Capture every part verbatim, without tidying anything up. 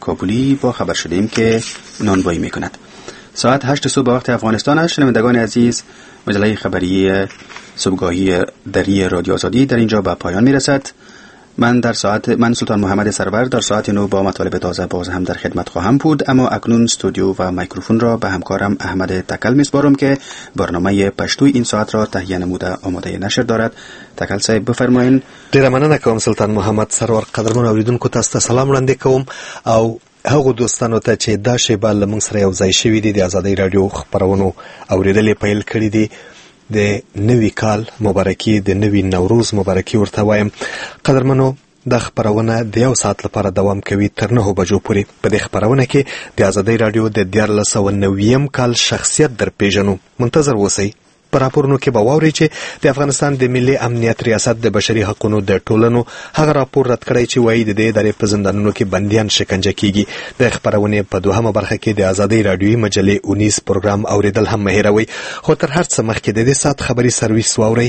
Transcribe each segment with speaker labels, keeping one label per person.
Speaker 1: کابلی با خبر شدیم که نانوایی میکند. ساعت هشت صبح وقت افغانستان است. شنوندگان عزیز، مجله خبری صبحگاهی دری رادیو آزادی در اینجا به پایان میرسد. من در ساعت من سلطان محمد سرور در ساعت نو با مطالب تازه باز هم در خدمت خواهم بود، اما اکنون استودیو و میکروفون را به همکارم احمد تکل میسپارم که برنامه پشتوی این ساعت را تهیه نموده آماده نشر دارد. تکل صاحب بفرمایید.
Speaker 2: ډیره مننه کوم سلطان محمد سرور. قدرمن اوریدونکو تاسو ته سلام وړاندې کوم او هغه دوستانو ته چې دا شیبه له موږ سره یو ځای شوي دي د ازادۍ رادیو خبرونو اوریدلې پیل کړي دي. د نوي کال مبارکي، د نوي نوروز مبارکي ورته وایم. قدرمنو، د خبرونه د یو ساعت لپاره دوام کوي تر نهو بجو پورې. په دې خبرونه کې د ازادۍ رادیو د دیارلس سوه نویم کال شخصیت در پیژنو. منتظر اوسئ. په راپورونو کې به واورئ چې د افغانستان د ملي امنیت ریاست د بشري حقوقو د ټولنو هغه راپور رد کړی چې وایي د دې ادارې په زندانونو کې بندیان شکنجه کیږي. د خبرونې په دوهمه برخه کې د ازادۍ رادیوي مجلې اونیز پروګرام اوریدل هم مه هېروئ. خو تر هر څه مخکې د دې ساعت خبري سرویس واورئ.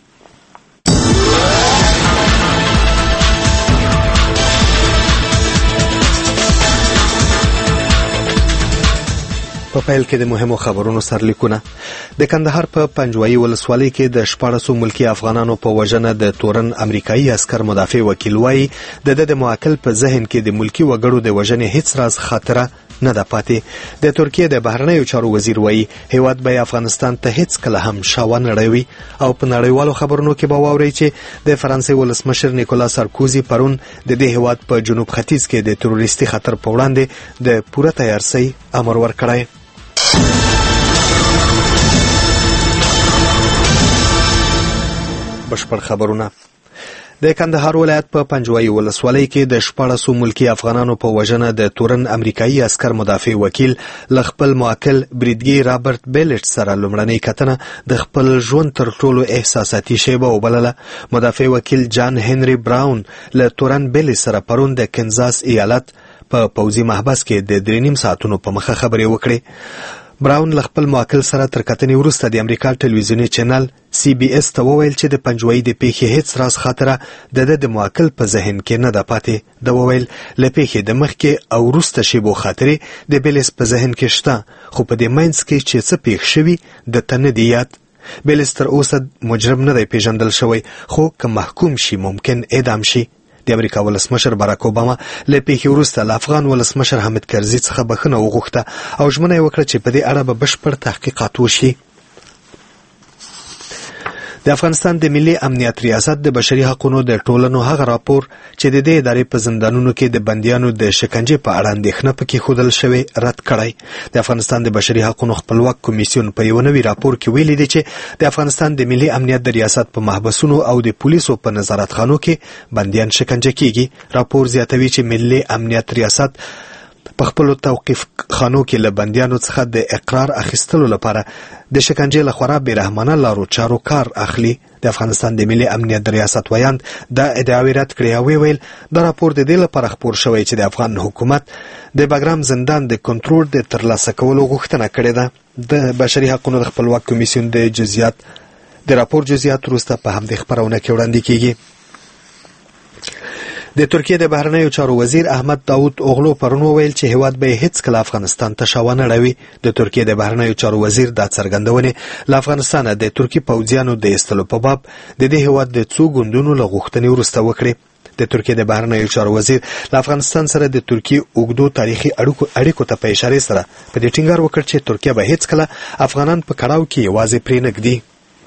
Speaker 2: په پیل کې د مهمو خبرونو سرلیکونه. د کندهار په پنجوایي ولسوالۍ کې د شپاړسو ملکي افغانانو په وژنه د تورن امریکایي عسکر مدافع وکیل وایي د ده د معقل په ذهن کې د ملکي وګړو د وژنې هیڅ راز خاطره نه ده پاتې. د ترکیې د بهرنیو چارو وزیر وایي هیواد به افغانستان ته هیڅ کله هم شاوه نه اړوي. او په نړیوالو خبرونو کې به واورئ چې د فرانسې ولسمشر نیکولا سارکوزي پرون د دې هیواد په جنوب ختیځ کې د تروریستي خطر په وړاندې د پوره تیارسۍ امر ورکړی. بشپړ خبرونه. د کندهار ولایت په پنجوایي ولسوالۍ کې د شپاړسو ملکي افغانانو په وژنه د تورن امریکایي عسکر مدافع وکیل له خپل موکل بریدګي رابرټ بیلټ سره لومړنۍ کتنه د خپل ژوند تر ټولو احساساتي شیبه وبلله. مدافع وکیل جان هنري براون له تورن بیلټ سره پرون د کنزاس ایالت په پوځي محبس کې د درې نیم ساعتونو په مخه خبرې وکړې. براون له خپل موکل سره تر کتنې وروسته د امریکا ټلویزیوني چینل سی بي اس ته وویل چې د پنجوایي د پیښې هیڅ راز خاطره د ده د موکل په ذهن کې نه ده پاتې. ده وویل له پیښې د مخکې او وروسته شیبو خاطرې د بیلس په ذهن کې شته، خو په دې منځ کې چې څه پیښ شوي د ته نه دی یاد. بیلس تر اوسه مجرم نه دی پیژندل شوی، خو که محکوم شي ممکن اعدام شي. د امریکا ولسمشر باراک اوباما له پیښې وروسته له افغان ولسمشر حامد کرزي څخه بخښنه وغوښته او ژمنه یې وکړه چې په دې اړه به بشپړ تحقیقات وشي. د افغانستان د ملي امنیت ریاست د بشري حقوقو د ټولنو هغه راپور چې د دې ادارې په زندانونو کې د بندیانو د شکنجې په اړه اندېښنه پکې ښودل شوې رد کړی. د افغانستان د بشري حقوقو خپلواک کمیسیون په یو نوي راپور کې ویلي دی چې د افغانستان د ملي امنیت د ریاست په محبسونو او د پولیسو په نظارتخانو کې بندیان شکنجه کیږي. راپور زیاتوي چې ملي امنیت ریاست په خپل توقیف خانو کې له بندیانو څخه د اقرار اخیستلو لپاره د شکنجې له خورا بیرحمانه لارو چارو کار اخلي. د افغانستان د ملي امنیت د ریاست ویاند دا ادعاوې رد کړې او ویل دا راپور د دې لپاره خپور شوی چې د افغان حکومت د بګرام زندان د کنټرول د ترلاسه کولو غوښتنه کړې ده. د بشري حقوقو د خپلواک کمیسیون د جزئیات د راپور جزئیات وروسته په همدې خبرونه کې وړاندې کیږي. د ترکیې د بهرنیو چارو وزیر احمد داوود اوغلو پرون وویل چې هیواد به هیڅ کله افغانستان ته شاوه نه اړوي. د ترکیې د بهرنیو چارو وزیر دا څرګندونې له افغانستانه د ترکي پوځیانو د ایستلو په باب د دې هیواد د څو ګوندونو له غوښتنې وروسته وکړې. د ترکیې د بهرنیو چارو وزیر له افغانستان سره د ترکیې اوږدو تاریخي اړیکو ته په اشارې سره په دې ټینګار وکړ چې ترکیه به هیڅ کله افغانان په کړاو کې یوازې پرې نه ږدي.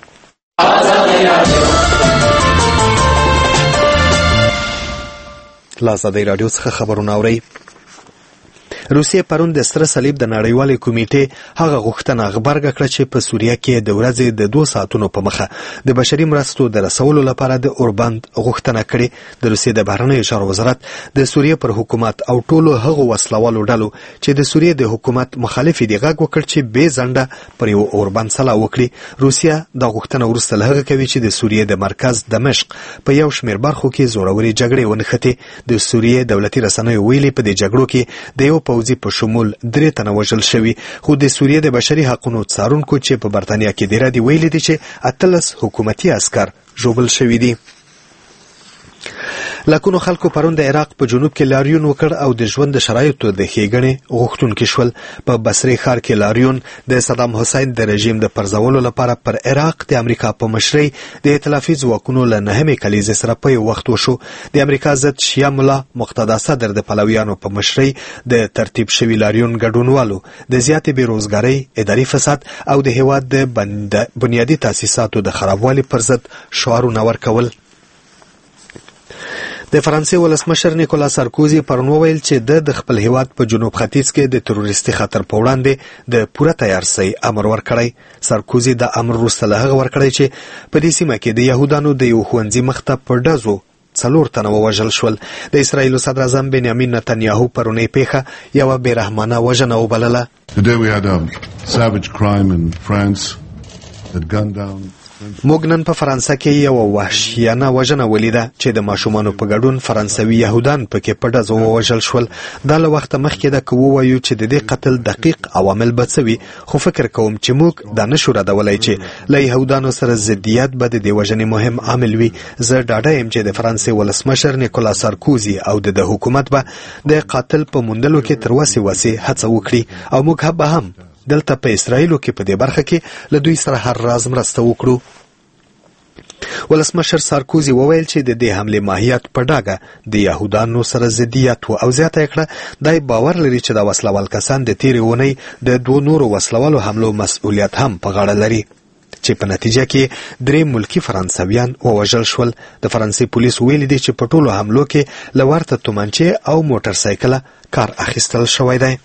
Speaker 2: له ازادۍ راډیو څخه خبرونه اورئ. روسیې پرون د سره صلیب د نړیوالې کمیټې هغه غوښتنه غبرګه کړه چې په سوریه کې د ورځې د دوه ساعتونو په مخه د بشري مرستو د رسولو لپاره د اوربند غوښتنه کړې. د روسیې د بهرنیو چارو وزارت د سوریې پر حکومت او ټولو هغو وسلوالو ډلو چې د سوریې د حکومت مخالف دي غږ وکړ چې بې ځنډه پر یو اوربند سلا وکړي. روسیه دا غوښتنه وروسته له هغه کوي چې د سوریې د مرکز دمشق په یو شمېر برخو کې زورورې جګړې ونښتې. د سوریې دولتي رسنیو ویلي په دې جګړو کې د یو پوځي په شمول درې تنه وژل شوي، خو د سوریې د بشري حقوقو څارونکو چې په برتانیا کې دی ویلي دي چې اتلس حکومتي عسکر ژوبل شوي دي. لکونو خلکو پرون د عراق په جنوب کې لاریون وکړ او د ژوند د شرایطو د ښېګڼې غوښتونکي شول. په بصرې ښار کې لاریون د صدام حسین د رژیم د پرځولو لپاره پر عراق د امریکا په مشرۍ د ائتلافي ځواکونو له نهمې کلیزې سره په یو وخت وشو. د امریکا ضد شیعه ملا مقتدا صدر د پلویانو په مشرۍ د ترتیب شوي لاریون ګډونوالو د زیاتې بېروزګارۍ، اداري فساد او د هېواد د بنیادي تاسیساتو د خرابوالي پر ضد شعارونه ورکول. د فرانسې ولسمشر نیکولا سارکوزي پرون وویل چې د د خپل هیواد په جنوب ختیځ کې د تروریستي خطر په وړاندې د پوره تیارسۍ امر ورکړی. سارکوزي د امر وروسته له هغه ورکړی چې په دې سیمه کې د یهودانو د یو ښوونځي مخته په ډزو څلور تنه ووژل شول. د اسرایلو صدر اعظم بنیامین نتنیاهو پرونی پیښه یوه بېرحمانه وژنه وبلله.
Speaker 3: Today we had a savage crime in France that gunned down
Speaker 2: موږ نن په فرانسه کې یوه وحشیانه وژنه ولیده چې د ماشومانو په ګډون فرانسوي یهودان پکې په ډزو ووژل شول. دا له وخته مخکې ده که ووایو چې د دې قتل دقیق عوامل به څه وي، خو فکر کوم چې موږ دا نشو ردولی چې له یهودانو سره ضدیت به د دې وژنې مهم عامل وي. زه ډاډه یم چې د فرانسې ولسمشر نیکولا سارکوزي او د د حکومت به د قاتل په موندلو کې تر وسې وسې هڅه وکړي او موږ به هم دلته په اسرائیلو کې په دې برخه کې له دوی سره هر راز مرسته وکړو. ولسمشر سارکوزي وویل چې د دې حملې ماهیت په ډاګه د یهودانو سره ضدیت و او زیاته یې کړه دی باور لري چې دا وسلوال کسان د تېرې اونۍ د دوو نورو وسلوالو حملو مسؤلیت هم په غاړه لري چې په نتیجه کې درې ملکي فرانسویان ووژل شول. د فرانسې پولیس ویلي دي چې په ټولو حملو کې له ورته تومانچې او موټر سایکله کار اخیستل شوی دی.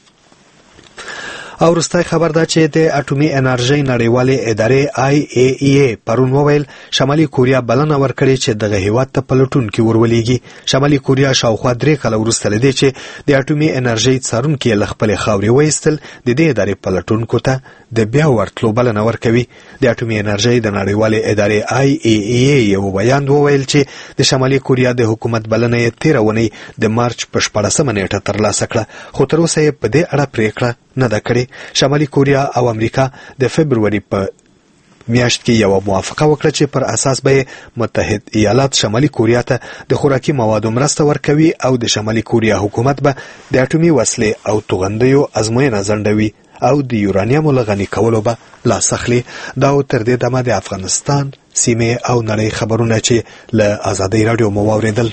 Speaker 2: او وروستی خبر دا چې د اټومي انرژۍ نړیوالې ادارې آی ای ای ای پرون وویل شمالي کوریا بلنه ورکړې چې دغه هیواد ته پلټونکي ورولېږي. شمالي کوریا شاوخوا درې کاله وروسته له دې چې د اټومي انرژۍ څارونکي یې له خپلې خاورې وایستل د دې ادارې پلټونکو ته د بیا ورتلو بلنه ورکوي. د اټومي انرژۍ د نړیوالې ادارې آی ای ای ای یو بیان وویل چې د شمالي کوریا د حکومت بلنه یې تېره اونۍ د مارچ په شپاړسمه نیټه ترلاسه کړه، خو تر اوسه یې په دې اړه پرېکړه نه ده کړې. شمالي کوریا او امریکا د فبروري په میاشت کې یوه موافقه وکړه چې پر اساس به متحد ایالات شمالي کوریا ته د خوراکي موادو مرسته ورکوي او د شمالي کوریا حکومت به د اټومي وسلې او توغندیو ازموینه ځنډوي او د یورانیمو له غني کولو به لاس اخلي. دا او تر دې دمه د افغانستان سیمې او نړۍ خبرونه چې له ازادۍ راډیو مو واورېدل.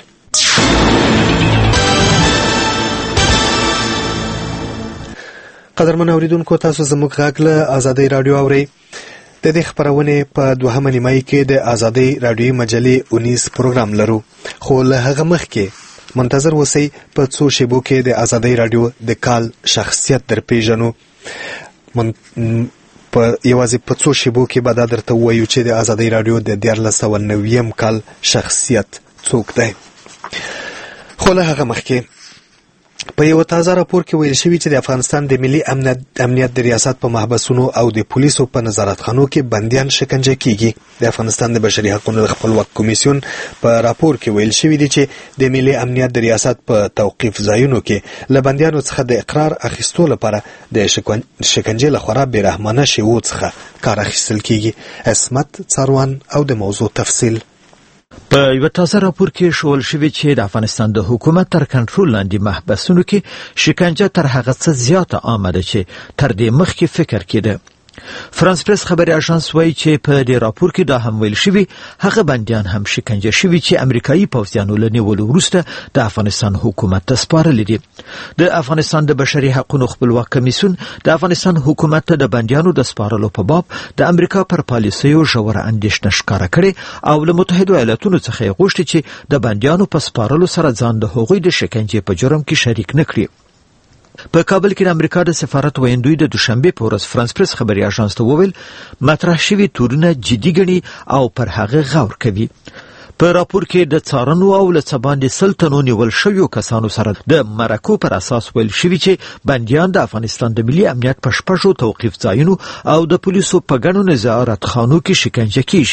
Speaker 2: قدرمن اوریدونکو، تاسو زموږ غږ له ازادۍ راډیو اورئ. د دې خپرونې په دوهمه نیمایي کې د ازادۍ راډیوي مجلې اونیز پروګرام لرو، خو له هغه مخکې منتظر اوسئ. په څو شیبو کې د ازادۍ راډیو د کال شخصیت در پیژنو. من... په یوازې په څو شیبو کې به دا درته ووایو چې د ازادۍ راډیو د دیارلس سوه نویم کال شخصیت څوک دی. خو له هغه مخکې په یو تازه راپور کې ویل شوي چې د افغانستان د ملي امنیت د ریاست په محبسونو او د پولیسو په نظارتخانو کې بندیان شکنجه کیږي. د افغانستان د بشري حقوقو د خپلواک کمیسیون په راپور کې ویل شوي دي چې د ملي امنیت د ریاست په توقیف ځایونو کې له بندیانو څخه د اقرار اخیستو لپاره د شکنجې له خورا بېرحمانه شیوو څخه کار اخیستل کیږي. عصمت څاروان او د موضوع تفصیل.
Speaker 4: په یو تازه راپور کې ښوول شوي چې د افغانستان د حکومت تر کنټرول لاندې محبسونو کې شکنجه تر هغه څه زیاته عامه ده چې تر دې مخکې فکر کېده. فرانس پریس خبري اژانس وایي چې په دې راپور کې دا هم ویل شوي هغه بندیان هم شکنجه شوي چې امریکایي پوځیانو له نیولو وروسته د افغانستان حکومت ته سپارلي دي. د افغانستان د بشري حقوقو خپلواک کمیسیون د افغانستان حکومت ته د بندیانو د سپارلو په باب د امریکا پر پالیسیو ژوره اندېښنه ښکاره کړې او له متحدو ایالاتونو څخه یې غوښتي چې د بندیانو په سپارلو سره ځان د هغوی د شکنجې په جرم کې شریک نه کړي. په کابل کې د امریکا د سفارت ویندوی د دوشنبه په ورځ فرانس پریس خبري اژانس ته وویل مطرح شوي تورونه جدي ګڼي او پر هغه غور کوي. په راپور کې د څارنو او له څه باندې سل تنو نیول شویو کسانو سره د مرکو پر اساس ویل شوي چې بندیان د افغانستان د ملي امنیت په شپږو توقیف ځایونو او د پولیسو په ګڼو نظارتخانو کې شکنجه کیږي.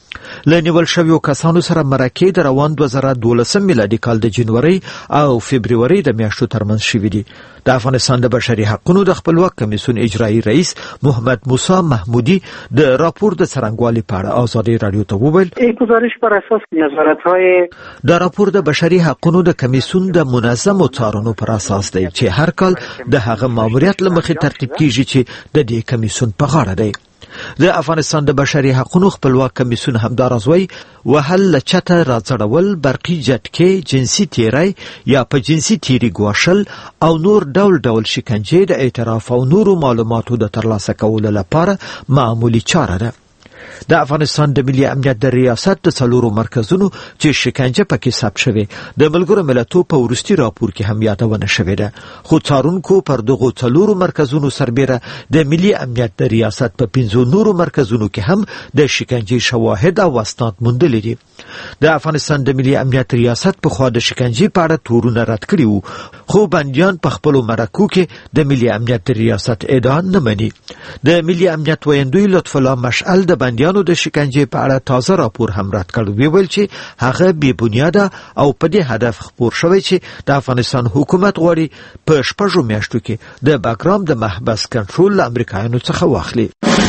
Speaker 4: له نیول شویو کسانو سره مرکې د روان دوه زره دولسم میلادي کال د جنوري او فبرवरी د میاشتو ترمنځ شوې دي. د افغانستان د بشري حقوقو د خپلواک کمیسیون اجرایی رئیس محمد موسی محمودی د راپور د څرنګوالي په اړه آزادي رادیو ته وویل
Speaker 5: این گزارش بر اساس نظارت‌های
Speaker 4: د راپور د بشري حقوقو د کمیسیون د منظم څارنو پر اساس دی چې هر کال د هغه ماموریت لمخې ترتیب کیږي چې د دې کمیسیون په غاړه دی. د افغانستان د بشري حقوقو خپلواک کمیسیون همداراز وایي وهل لچته راځړول، برقي جټکې، جنسي تیری یا په جنسي تیری ګواښل او نور ډول ډول شکنجې د اعتراف او نورو معلوماتو د ترلاسه کولو لپاره معمولی چاره ده. د افغانستان د ملي امنیت د ریاست د څلورو مرکزونو چې شکنجه پکې ثبت شوی د ملګرو ملتونو په وروستي راپور کې هم یادونه شوې ده. خو څارونکو پر دغو څلورو مرکزونو سربېره د ملي امنیت د ریاست په پنځو نورو مرکزونو کې هم د شکنجې شواهد او اسناد موندلي دي. د افغانستان د ملي امنیت ریاست په خوا د شکنجې په اړه تورونه رد کړي وو، خو بندیان په خپلو مرکو کې د ملي امنیت ریاست ادعا نه مني. د ملي امنیت ویندوی لطف الله مشعل د بندیانو د شکنجې په اړه تازه راپور هم رد کړ. ویل چې هغه بې بنیاده او په دې هدف خپور شوی چې د افغانستان حکومت غواړي په شپږو میاشتو کې د باګرام د محبس کنټرول له امریکایانو څخه واخلي.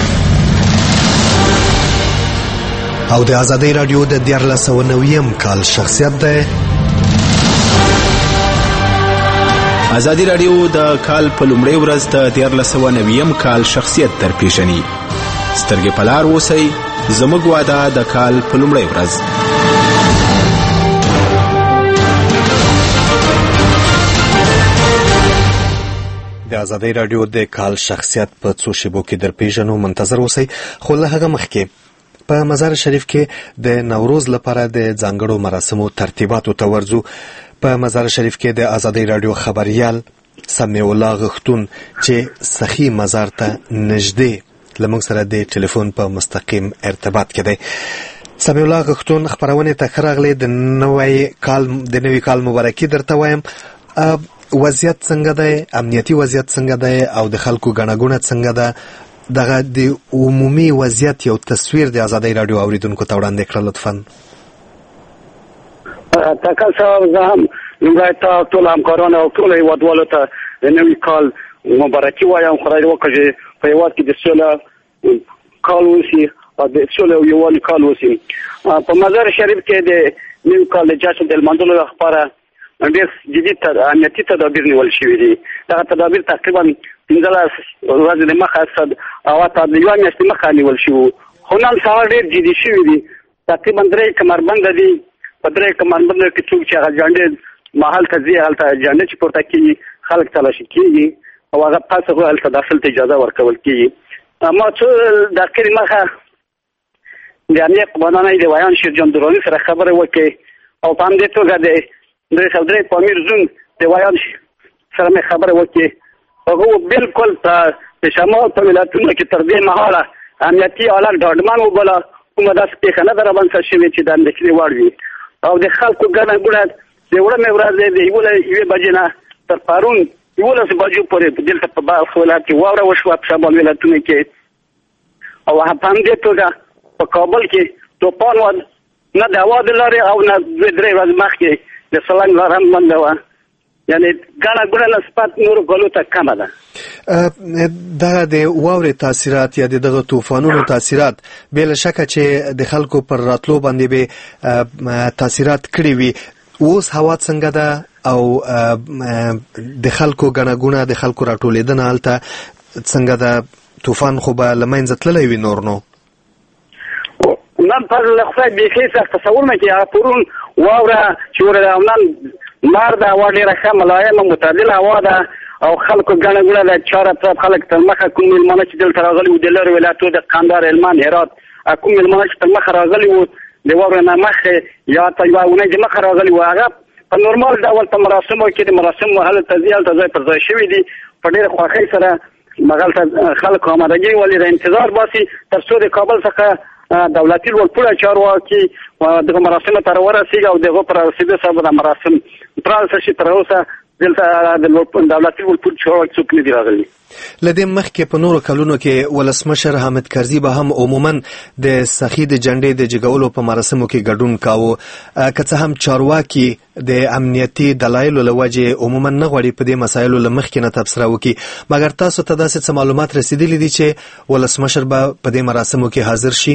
Speaker 2: او د آزادۍ رادیو د دیارلس سوه نویم کال شخصیت ده.
Speaker 1: آزادي رادیو د کال په لومړۍ ورځ د دیارلس سوه نویم کال شخصیت در پیژني. سترګې په لار اوسئ، زموږ واده د کال په لومړۍ ورځ.
Speaker 2: د آزادۍ رادیو د کال شخصیت په څو شیبو کې در پیژنو، منتظر اوسئ. خو له هغه مخکې په مزار شریف کې د نوروز لپاره د ځانګړو مراسمو ترتیباتو ته ورځو. په مزار شریف کې د آزادۍ رادیو خبريال سمیع الله غختون چې سخی مزار ته نږدې لمونږ سره د ټلیفون په مستقیم ارتباط کې دی. سمیع الله غختون، خبرونه ته خراغله د نوې کال د نوې کال مبارکي درته وایم. وضعیت څنګه دی؟ امنیتي وضعیت څنګه دی او د خلکو غنغونه څنګه ده؟ دغه د عمومي وضعیت یو تصویر د آزادۍ رادیو اوریدونکو ته وړاندې کړه لطفاً.
Speaker 5: تاکل صاحب، زه هم لومړی ته ټول همکارانو او ټولو هېوادوالو ته د نوي کال مبارکي وایم. خدای دې وکړي چې په هېواد کې د سوله کال وشي او د سوله او یووالي کال وشي. په مزار شریف کې د نوي کال د جشن د لمانځلو لپاره ډېر جدي امنیتي تدابیر نیول شوي دي. دغه تدابیر تقریبا پنځلس ورځې دمخه او حتی د یوه میاشتې مخه نیول شوي، خو نن سهار ډېر جدي شوي دي. تقریبا درې کمربنده دي. په درې کمربندو کې څوک چې هغه جنډې محل ته ځي، هلته جنډې چې پورته کېږي خلک تلاشي کېږي او هغه پاسه خو هلته داخل ته اجازه ورکول کېږي. ما څو دقیقې مخه د امنیت قومندان د ویان شیرجان دراني سره خبرې وکړې او په همدې توګه د درې سوه درې پامیر زون د ویان سره مې خبرې وکړې. هغه بالکل د شمال په ولایتونو کې تر دې مهاله امنیتي حالت ډاډمن وبله، کومه داسې پېښه نه ده رامنځته شوې چې د اندېښنې وړ وي. او د خلکو ګڼه ګوڼه د وړمې ورځې د یوې بجې نه تر پرون یولس بجو پورې دلته په بلخ ولایت کې واوره وشوه په شمال ولایتونو کې. او په همدې توګه په کابل کې توپان و، نه د هوا د لارې او نه دوې درې ورځې مخکې د سلنګ لاره هم بنده وه. یعنې ګڼه ګوڼه نسبت نورو کالو ته کمه ده.
Speaker 2: دغه د واورې تاثیرات یا دغه طوفانونو تاثیرات بې له شکه چې د خلکو پر راتلو باندې به تاثیرات کړي وي. اوس هوا څنګه ده او د خلکو ګڼه ګوڼه د خلکو راټولېدنه هلته څنګه ده؟ طوفان خو به له منځه تللی وي نور نو
Speaker 5: نن پر له خدای بیخي سخت تصور نه کړي. پرون واوره چې وره او نن مار ده، هوا ډېره ښه ملایمه معتدله هوا ده او خلکو ګڼه ګوڼه ده. چاره طرف خلک تر مخه کوم مېلمانه چې دلته راغلي وو د لرې ولایتونو د قندهار، هلمند، هرات، کوم مېلمانه چې تر مخه راغلي وو د واورې نه مخکې یا حتی یوه اونۍ د مخه راغلي وو، هغه په نورمال ډول په مراسمو کې د مراسمو هلته ځي، هلته ځای پر ځای شوي دي. په ډېره خوښۍ سره هلته خلکو آمادګي ولې د انتظار باسي تر څو د کابل څخه دولتي لوړپوړه چارواکي دغه مراسمو ته راورسېږي او د هغو په رارسېدو سره به د مراسم ترانس شي. تر اوسه دلته د دولتي ولپور چارواکي څوک نه دي راغلي.
Speaker 2: لدې مخکې په نورو کلونو کې ولسمشر حامد کرزي به هم عموما د سخي د جنډې د جګولو په مراسمو کې ګډون کاوه، که څه هم چارواکي د امنیتي دلایلو له وجې عموما نه غواړي په دې مسایلو له مخکې نه تبصره وکړي. مګر تاسو ته داسې څه معلومات رسیدلي دي چې ولسمشر به په دې مراسمو کې حاضر شي؟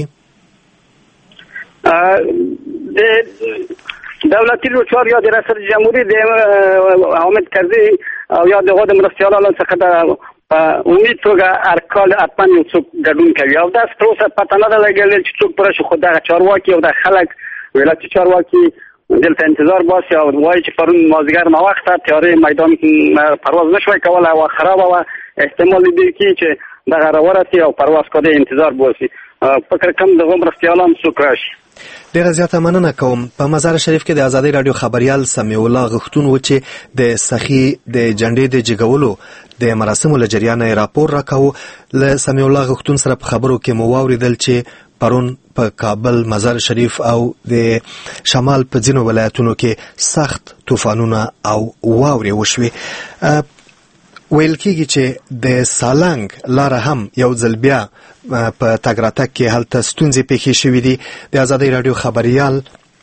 Speaker 5: د دولتي چارو یا د ریاست جمهوریت د حامد کرزي او یا دغه د مرستیالانو څخه د امید توګه هر کال حتما یو څوک ګډون کوي او داسې پروسه پته نه ده لګېدلې چې څوک پوره شي، خو دغه چارواکي او د خلک ولایتي چارواکي دلته انتظار باسي او وایي چې پرون مازدیګر ناوخته طیارې میدان پرواز نشوی کولی او خرابه وه، احتمال دی چې دغه راورسي او پرواز کوي انتظار باسي. فکر کوم دغه مرستیالان څوک راشي.
Speaker 2: ډیره زیاته مننه کوم. په مزار شریف کې د آزادۍ رادیو خبریال سمیع الله غوښتون و چې د سخي د جنډې د جګولو د مراسمو له جریانه راپور راکاوه. له سمیع الله غوښتون سره په خبرو کې مو واوریدل چې پرون په کابل، مزار شریف او د شمال په ځینو ولایتونو کې سخت طوفانونه او واورې وشوې. ویل کېږي چې د سالنګ لاره هم یو ځل بیا په تګ راتګ کې هلته ستونزې پیښې شوې دي. د آزادۍ رادیو خبریال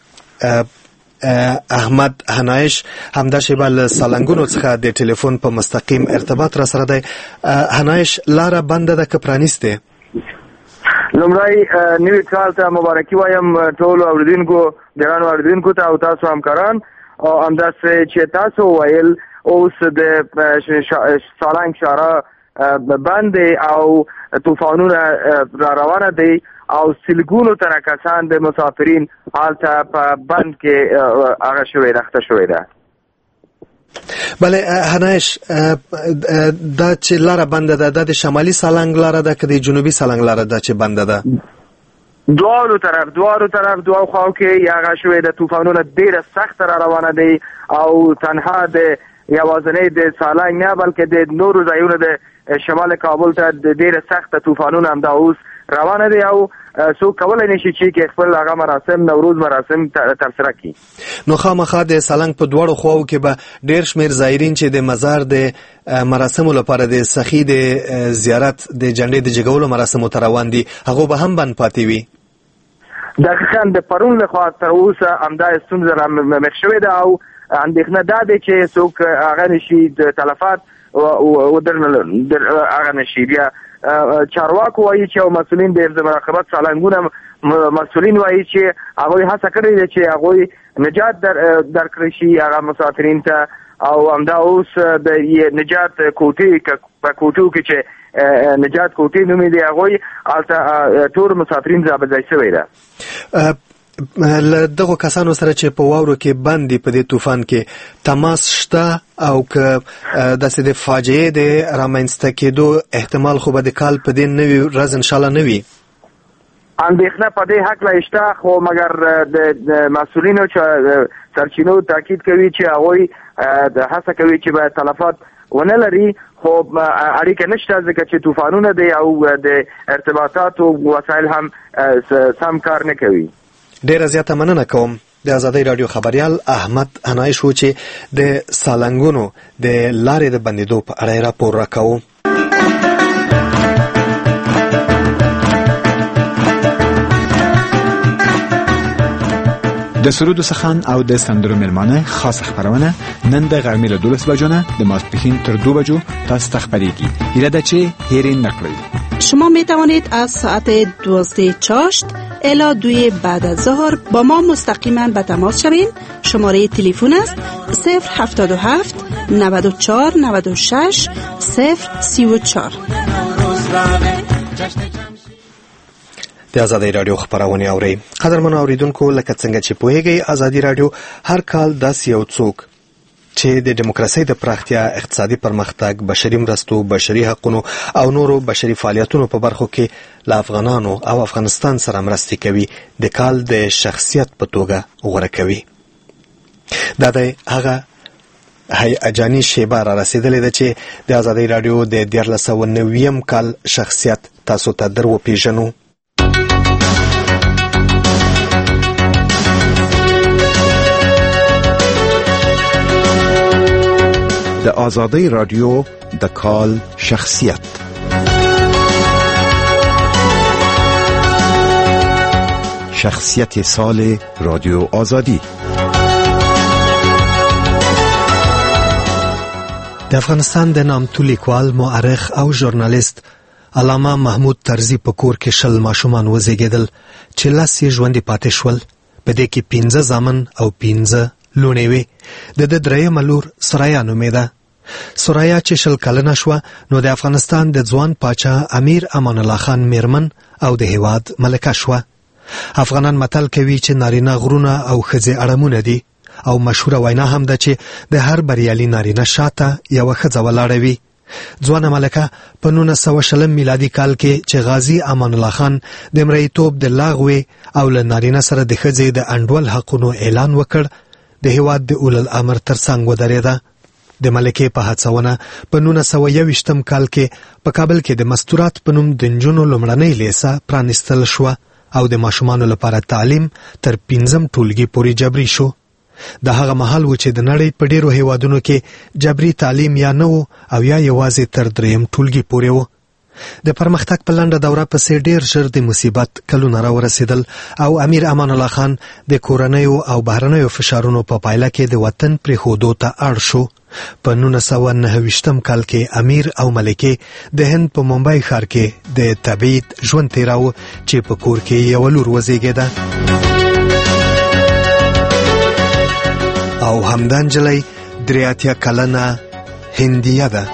Speaker 2: احمد هنایش همدا شیبه له سالنګونو څخه د ټلیفون په مستقیم ارتباط را سره دی. هنایش، لاره بنده ده که پرانیسته؟
Speaker 6: لومړی نوي کال ته مبارکي وایم ټولو اوریدونکو ګرانو اوریدونکو ته او تاسو همکاران. او همداسې چې تاسو ویل اوس د سالنګ شاره بند او طوفانونه را روانه دي او سلګونو تنه کسان د مسافرین حالته په بند کې هغه شوی رخته شوی ده.
Speaker 2: بله هنایش، دا چې لاره بنده ده دا د شمالي سالنګ لاره ده که د جنوبي سالنګ لاره ده چې بنده ده؟
Speaker 6: دواړو طرف دواړو طرف دواړو خواو کې هغه شوی د طوفانونه ډېره سخته را روانه دي او تنها د یوازینی د سالنګ نه بلکې د نورو ځایونو د شمال کابل ته د ډېره سخته طوفانونه همدا اوس روانه دي او څوک کولی نشي چې خپل هغه مراسم نوروز مراسم ترسره کړي.
Speaker 2: نو خامخا د سالنګ په دواړو خواو کې به ډېر شمېر زایرین چې د مزار د مراسمو لپاره د سخي د زیارت د جنډې د جګولو مراسمو ته روان دي، هغو به هم بند پاتې وي.
Speaker 6: دقیقاً د پرون لخوا تر اوسه همدا ستونزه رامخ شوې ده او اندېښنه دا دی چې څوک هغه نشي د تلفات ودرنه هغه نشي. بیا چارواکو وایي چې او مسؤلین د حفظ مراقبت سالنګونه مسؤلین وایي چې هغوی هڅه کړې ده چې هغوی نجات درکړی شي هغه مسافرین ته او همدا اوس د نجات کوټې په کوټو کې چې نجات کوټې نومې دي هغوی هلته ټول مسافرین ځابځای شوی ده.
Speaker 2: له دغو کسانو سره چې په واورو کې بند دي په دې طوفان کې تماس شته او که داسې د فاجعې د رامنځته کېدو احتمال خو به د کال په دې نوي ورځ انشاءالله نه وي؟
Speaker 6: اندېښنه په دې هکله شته، خو مګر د مسؤلینو سرچینو تاکید کوي چې هغوی هڅه کوي چې باید تلفات ونه لري، خو اړیکه نشته ځکه چې طوفانونه دی او د ارتباطاتو وسایل هم سم کار نه کوي.
Speaker 2: ډیره زیاته مننه کوم. د آزادۍ رادیو خبریال احمد هنایش و چې د سالنګونو د لارې د بندېدو په اړه راپور راکاوه.
Speaker 7: د سرود سخن او د سندرو ملمانه خاص خبرونه نن د غرمې له دولس بجو نه د ماسپښین تر دو بجو تاسو ته خبرېږي. هیله ده چې هېرې نکړئ.
Speaker 8: شما می توانید از ساعت دوازده چاشت الی دوی بعد از ظهر با ما مستقیما به تماس شوید. شماره تلفن است صفر هفتاد و هفت نود و چهار نود و شش صفر سی و چهار.
Speaker 2: د آزادۍ رادیو خبرونه اورئ. قدرمنو اوریدونکو، لکه څنګه چې پوهیږئ آزادۍ رادیو هر کال داسې یو څوک چې د دیموکراسۍ د پراختیا، اقتصادي پرمختګ، بشري مرستو، بشري حقوقو او نورو بشري فعالیتونو په برخو کې له افغانانو او افغانستان سره مرستې کوي د کال د شخصیت په توګه غوره کوي. دا د هغه هیجاني شیبه را رسېدلې ده چې د آزادۍ رادیو د دیارلس سوه نویم کال شخصیت تاسو ته در وپېژنو.
Speaker 9: د آزادی رادیو د کال شخصیت. شخصیت سال رادیو آزادی.
Speaker 2: د افغانستان د نامتو لیکوال، مؤرخ او ژورنالیست علامه محمود طرزي په کور کې شل ماشومان وزیږیدل چې لس یې ژوندي پاتې شول. په دې کې پنځه زامن او پنځه لوڼې وې. د ده درېیمه لور سریا نومېده. سریا چې شل کلنه شوه نو د افغانستان د ځوان پاچا امیر امان الله خان میرمن او د هیواد ملکه شوه. افغانان متل کوي چې نارینه غرونه او ښځې اړمونه دي، او مشهوره وینا هم ده چې د هر بریالي نارینه شاته یوه ښځه ولاړه وي. ځوانه ملکه په نولس سوه شلم میلادي کال کې چې غازي امان الله خان د مریتوب د لغوې او له نارینه سره د ښځې د انډول حقونو اعلان وکړ، د هیواد د اولوالامر تر څنګ ودرېده. د ملکې په هڅونه په نولس سوه یوویشتم کال کې په کابل کې د مستورات په نوم د نجونو لومړنۍ لیسه پرانیستل شوه او د ماشومانو لپاره تعلیم تر پنځم ټولګي پورې جبري شو. د هغه مهال و چې د نړۍ په ډیرو هیوادونو کې جبري تعلیم یا نه و او یا یوازې تر دریم ټولګي پورې و. د پرمختګ په لنډه دوره پسې ډیر ژر د مصیبت کلونه را ورسېدل او امیر امان الله خان د کورنیو او بهرنیو فشارونو په پایله کې د وطن پرېښودو ته اړ شو. په نولس سوه نهه ویشتم کال کې امیر او ملکې د هند په ممبئی ښار کې د تبعید ژوند تېراوه چې په کور کې یوه لور وزیږېده. او همدا نجلۍ درې اتیا کلنه هندیه ده.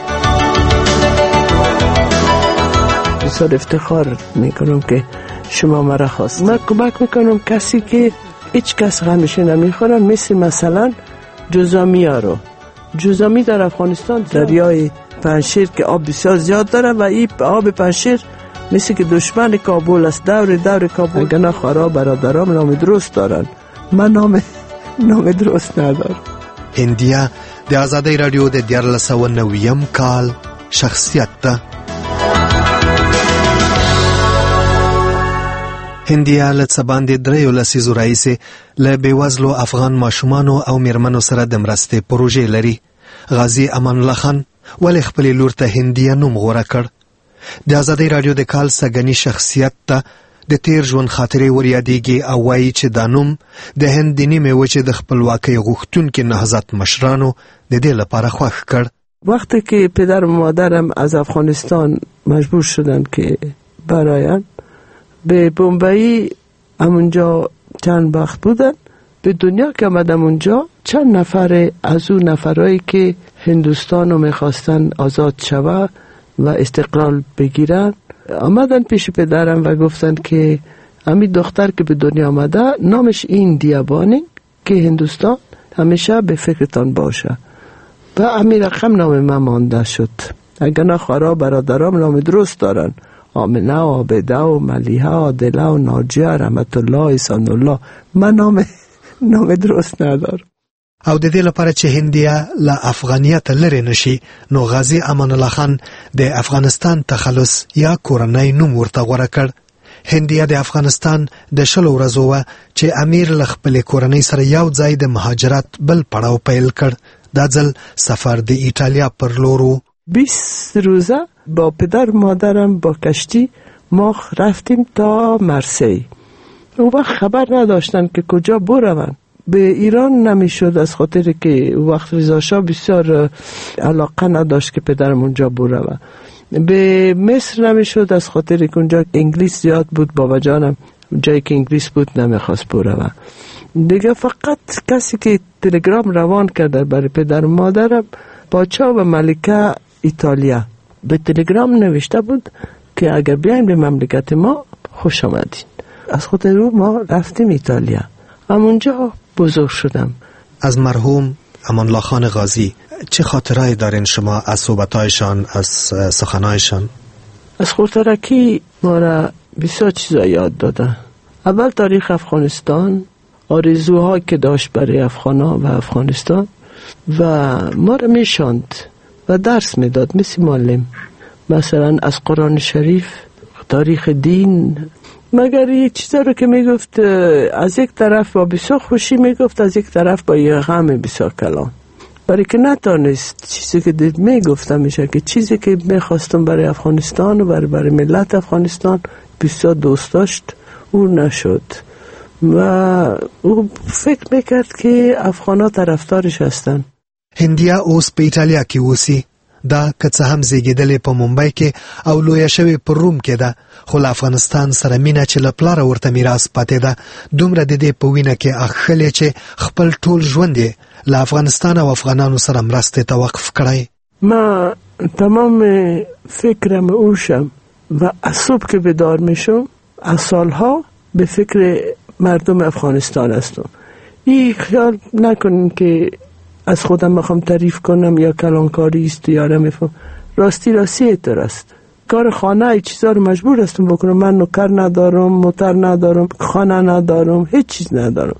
Speaker 10: بسیار افتخار میکنم که شما مرا خواست. من کمک میکنم کسی که هیچ کس غمش نمیخوره، مثل مثلا جوزامی ها رو. جوزامی در افغانستان دریای پنشیر که آب بسیار زیاد داره و این آب پنشیر مثل که دشمن کابل است، دور دور کابل. اگر خورا برادرام نام درست دارن، من نام نام درست ندارم.
Speaker 2: هندیه د آزادی رادیو د دیارلس سوه نویم کال شخصیت ده. هندیه له څه باندې دریو لسیزو راهیسې له بېوزلو افغان ماشومانو او میرمنو سره د مرستې پروژې لري. غازي امان الله خان ولې خپلې لور ته هندیه نوم غوره کړ؟ د آزادی رادیو د کال سږني شخصیت ته د تیر ژوند خاطرې وریادېږي او وایي چې دا نوم د هند د نیمې وچې د خپلواکۍ غوښتونکي نهضت مشرانو د دې لپاره خوښ کړ.
Speaker 10: وقتی که پدر و مادرم از افغانستان مجبور شدن که برایند به بمبئی، همونجا چند وقت بودن، به دنیا که آمدم اونجا چند نفر از اون نفرهایی که هندوستان رو میخواستن آزاد شوه و استقلال بگیرن آمدن پیش پدرم و گفتن که همین دختر که به دنیا آمده نامش ایندیا بانی که هندوستان همیشه به فکرتان باشه. و همین رقم نام من مانده شد. اگر نخوارا برادرام نام درست دارن، آمنه و عابده و ملیحه و عادله و ناجیه رحمت الله احسان الله، من نام نام درست ندارم.
Speaker 2: او د دې لپاره چې هندیه له افغانیت لرې نشي نو غازي امان الله خان د افغانستان تخلص یا کورنۍ نوم ورته غوره کړ. هندیه د افغانستان د شلو ورځو وه چې امیر له خپلې کورنۍ سره یو ځای د مهاجرت بل پړاو پیل کړ. دا ځل سفر د ایټالیا پر لور و.
Speaker 10: بیست روزه با پدر مادرم با کشتی ما رفتیم تا مرسی. اون وقت خبر نداشتن که کجا بروند. به ایران نمیشد از خاطر که وقت رضا شاه بسیار علاقه نداشت که پدرم اونجا بروند. به مصر نمیشد از خاطر که اونجا انگلیس زیاد بود، بابا جانم جایی که انگلیس بود نمیخواست بروند. دیگه فقط کسی که تلگرام روان کرده برای پدر و مادرم پادشاه و ملکه ایتالیا به تلگرام نوشته بود که اگر بیایم به مملکت ما خوش آمدین. از خاطر او ما رفتیم ایتالیا، همونجا بزرگ شدم.
Speaker 2: از مرحوم امان الله خان غازی چه خاطرهایی دارین شما از صحبتایشان، از سخنایشان؟
Speaker 10: از خاطرکی ما را بسیار چیزا یاد داده. اول تاریخ افغانستان، آرزوها که داشت برای افغانا و افغانستان و ما را میشاند و درس میداد مثل معلم. مثلا از قرآن شریف، تاریخ دین، مگر یه چیزا رو که میگفت از یک طرف با بسیار خوشی میگفت، از یک طرف با یه غم بسیار کلان. برای که نتانست چیزی که دید میگفتم میشه که چیزی که میخواستم برای افغانستان و برای, برای ملت افغانستان بسیار دوست داشت او نشد و او فکر میکرد که افغانا طرفدارش هستن.
Speaker 2: هندیا اوس په ایټالیا کې اوسي. دا که څه هم زیږېدلې په ممبئی کې او لویه شوې په روم کې ده، خو له افغانستان سره مینه چې له پلاره ورته میراث پاتې ده دومره د دې په وینه کې اخښلې چې خپل ټول ژوند یې له افغانستان او افغانانو سره مرستې ته وقف کړی.
Speaker 10: ما تمام فکرم اوشم و از صبح که بیدار میشم از سالها به فکر مردم افغانستان هستم. این خیال نکنین که از خودم میخوام تعریف کنم یا کلانکاری است یا نمیفهم. راستی راستی ایتر است. کار خانه ای چیزا رو مجبور هستم بکنم. من نوکر ندارم، موتر ندارم، خانه ندارم، هیچ چیز ندارم.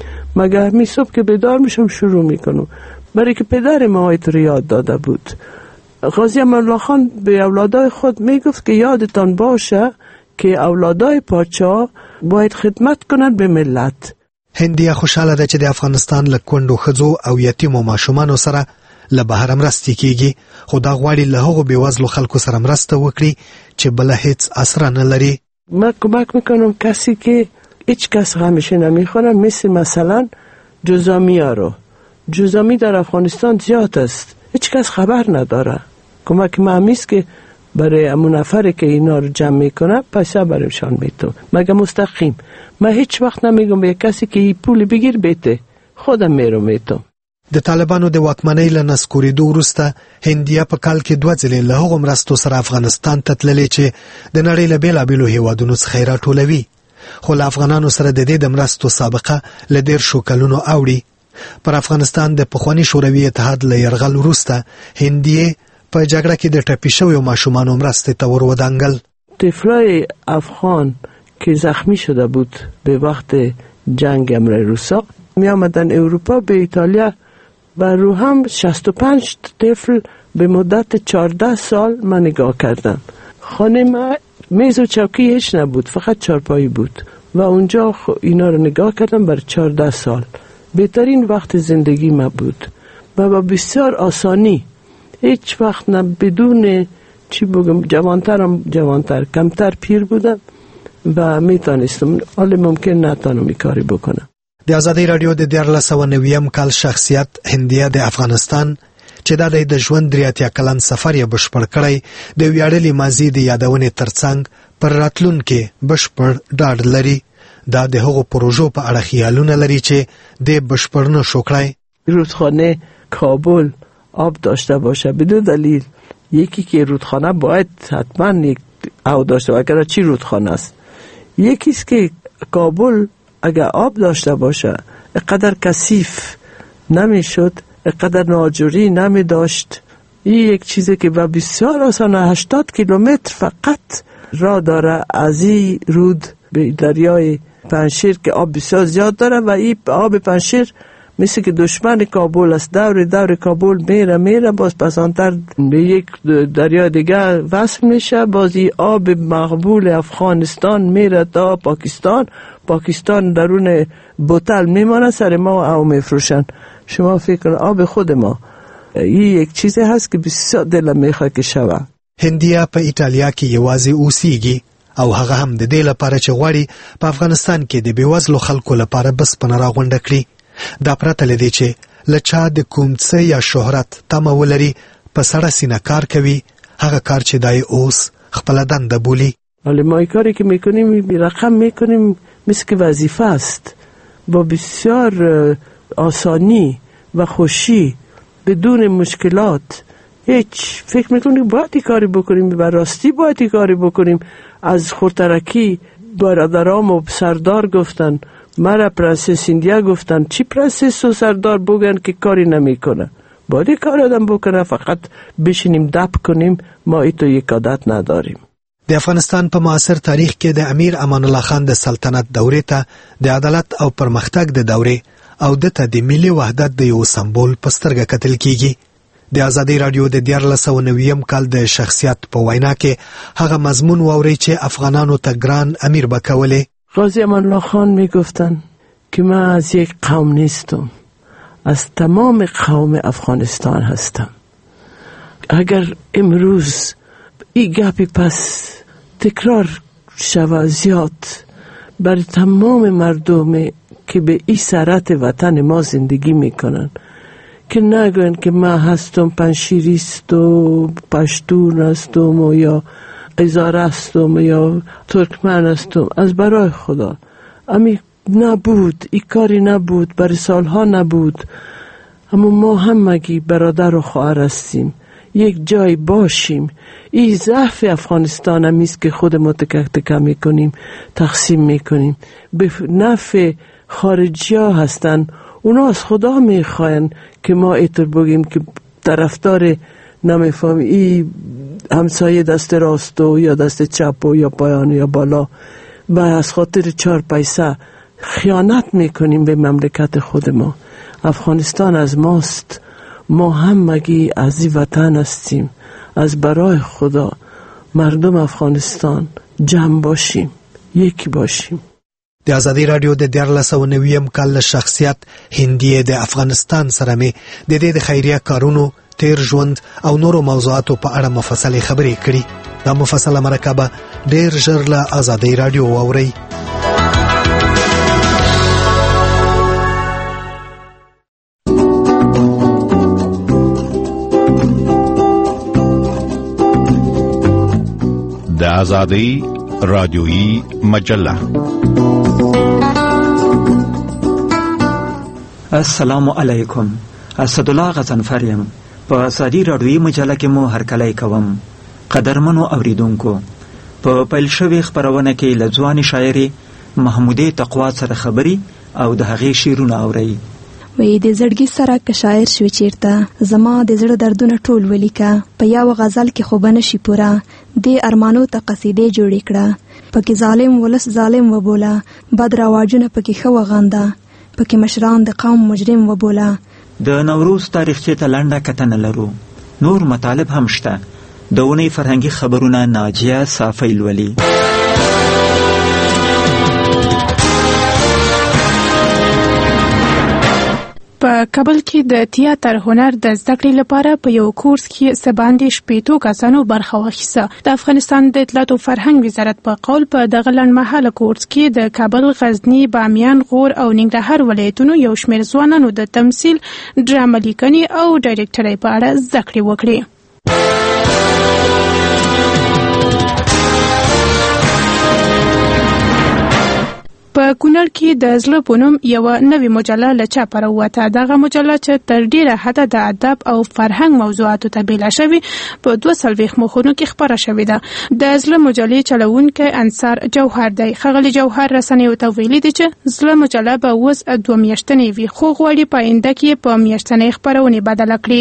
Speaker 10: مگر می صبح که بیدار میشم شروع میکنم. برای که پدر ما ایتر یاد داده بود. غازی امان الله خان به اولادای خود میگفت که یادتان باشه که اولادای پادشاه باید خدمت کنند به ملت.
Speaker 2: هندیا خوشاله ده چې د افغانستان له کونډو ښځو او یتیمو ماشومانو سره له بهر مرستې کیږي، خو دا غواړي له هغو بېوزلو خلکو سره مرسته وکړي چې بله هیڅ اسره نه لري.
Speaker 10: ما کمک میکنم کسی که هیچ کس غمش نمیخوره، مثل مثلا جزامی ها رو. جزامی در افغانستان زیاد است، هیچ کس خبر نداره. کمک ما همیست که برای امون نفره که اینا رو جمع میکنه پیسه برایشان میتونم. مگه مستقیم من هیچ وقت نمیگم به کسی که این پول بگیر بیته، خودم میرم میتونم.
Speaker 2: د طالبانو د واکمنۍ له نسکورېدو وروسته هندیا په کال کې دوه ځلې له هغو مرستو سره افغانستان ته تللې چې د نړۍ له بېلابېلو هېوادونو څخه یې راټولوي، خو له افغانانو سره د دې د مرستو سابقه له دېرشو کلونو اوړي. پر افغانستان د پخواني شوروي اتحاد له یرغل وروسته هندیې په جګړه کې د ټپي شویو ماشومانو مرستې ته ور ودانګل.
Speaker 10: طفلای افغان که زخمی شده بود به وقت جنگ امر روسا می آمدن اروپا به ایتالیا و رو هم شصت و پنج طفل به مدت چهارده سال من نگاه کردم. خانه ما میز و چوکی هیچ نبود، فقط چارپایی بود و اونجا اینا رو نگاه کردم بر چهارده سال. بهترین وقت زندگی ما بود و با بسیار آسانی، هیچ وقت نه بدون چی بگم، جوانترم جوانتر کمتر پیر بودم و میتونستم حال ممکن نتانم کاری بکنم.
Speaker 2: د آزادۍ راډیو د دیارلس سوه نویم کال شخصیت هندیا د افغانستان چې دا د ژوند درې اتیا کلن سفر یې بشپړ کړی د ویاړلي ماضي د یادونې ترڅنګ پر راتلونکي بشپړ ډاډ لري. دا د هغو پروژو په اړه خیالونه لري چې د بشپړ نه شو کړی.
Speaker 10: رودخانه کابل آب داشته باشه بدون دلیل. یکی که رودخانه باید حتما یک آب داشته باشه. اگر چی رودخانه است؟ یکیست که کابل اگر آب داشته باشه اقدر کثیف نمی شد، اقدر ناجوری نمی داشت. این یک چیزی که با بسیار آسانه هشتاد کیلومتر فقط راه داره از این رود به دریای پنشیر که آب بسیار زیاد داره و این آب پنشیر مثل که دشمن کابل است، دور دور کابل میره میره باز پسانتر به یک دریا دیگه وصل میشه، باز این آب مقبول افغانستان میره تا پاکستان، پاکستان درون بوتل میمانه سر ما او میفروشن. شما فکر کن آب خود ما. این یک چیزی هست که بسیار دلم میخواد که شوه.
Speaker 2: هندیا په ایټالیا کې یوازې اوسیږي او هغه هم د دې لپاره چې غواړي په افغانستان کې د بېوزلو خلکو لپاره بسپنه راغونډه کړي. دا پرته له دې چې له چا د کوم څه یا شهرت تمه ولري، په سړه سینه کار کوي، هغه کار چې دای اوس خپله دنده بولي.
Speaker 10: ولی ما کاری که میکنیم رقم میکنیم مثل که وظیفه است، با بسیار آسانی و خوشی بدون مشکلات. هیچ فکر میکنیم باید کاری بکنیم و راستی باید کاری بکنیم. از خورترکی برادرام و سردار گفتن، مرا پرنسس ایندیا گفتن چی پرنسس و سردار بگن که کاری نمیکنه. باید کار آدم بکنه، فقط بشینیم دب کنیم ما ایتو یک عادت نداریم.
Speaker 2: د افغانستان په معاصر تاریخ کې د امیر امان الله خان د سلطنت دورې ته د عدالت او پرمختګ د دورې او دته د ملي وحدت د یو سمبول په سترګه کتل کیږي. د آزادۍ راډیو د دیارلس سوه نویم کال د شخصیت په وینا کې هغه مضمون واورئ چې افغانانو ته ګران امیر به کولې.
Speaker 10: غازی امان الله خان میگفتن که من از یک قوم نیستم، از تمام قوم افغانستان هستم. اگر امروز این گپی پس تکرار شود زیاد بر تمام مردم که به این سرحد وطن ما زندگی میکنن که نگوین که من هستم پنشیریست و پشتون هستم و یا ازاره هستم یا ترکمن هستم، از برای خدا امی نبود، این کاری نبود، برای سالها نبود. اما ما همگی برادر و خواهر هستیم، یک جای باشیم. این ضعف افغانستان همیست که خود ما تکه تکه میکنیم، تقسیم میکنیم به نفع خارجی ها هستن. اونا از خدا میخواین که ما ایتر بگیم که طرفدار نمیفهم ای همسایه دست راستو یا دست چپو یا پایان یا بالا و از خاطر چهار پیسه خیانت میکنیم به مملکت خود ما. افغانستان از ماست، ما همگی از این وطن هستیم. از برای خدا مردم افغانستان جمع باشیم، یکی باشیم.
Speaker 2: د ازادي رادیو د دیارلس او نویم کال شخصیت هندي د افغانستان سره می د دې د خیریه کارونو، تیر ژوند او نورو موضوعاتو په اړه مفصله خبرې کړي. دا مفصله مرکبه ډیر ژر له ازادي رادیو واورئ.
Speaker 11: د ازادي رادیویی مجله.
Speaker 12: السلام علیکم. اسدالله غضنفر یم. په ازادي رادیویی مجله کې مو هرکلی کوم. قدرمنو اوریدونکو، په پیل شوې خپرونه کې له ځوانې شاعرې محمودې تقوا سره خبرې او د هغې شعرونه اورئ.
Speaker 13: وی د زړګي سره که شاعر شوي چیرته، زما د زړه دردونه ټول ولیکه، په یو غزل کې خو به نشي پوره، دې ارمانو ته قصیدې جوړې کړه، پکې ظالم ولس ظالم وبوله، بد رواجونه پکې ښه وغانده، پکې مشران د قوم مجرم وبوله.
Speaker 12: د نوروز تاریخچې ته لنډه کتنه لرو. نور مطالب هم شته. د اونۍ فرهنګي خبرونه ناجیه صافی لولي.
Speaker 14: په کابل کې د تیاتر هنر د زده کړې لپاره په یو کورس کې څه باندې شپېتو کسانو برخه واخیسته. د افغانستان د اطلاعات او فرهنګ وزارت په قول په دغه لنډمهاله کورس کې د کابل، غزني، بامیان، غور او ننګرهار ولایتونو یو شمېر ځوانانو د تمثیل، ډرامه لیکنې او ډایرکټرۍ په اړه زده کړې وکړې. په کونړ کې د زړه په نوم یوه نوې مجله له چاپه راووته. دغه مجله چې تر ډېره حده د ادب او فرهنګ موضوعاتو ته بیله شوې، په دوه څلوېښت مخونو کې خپره شوې ده. د زړه مجلې چلوونکی انصار جوهر دی. ښاغلي جوهر رسنیو ته ویلي دي چې زړه مجله به اوس دوه میاشتنۍ وي، خو غواړي په آینده کې په میاشتنۍ خپرونې بدله کړي.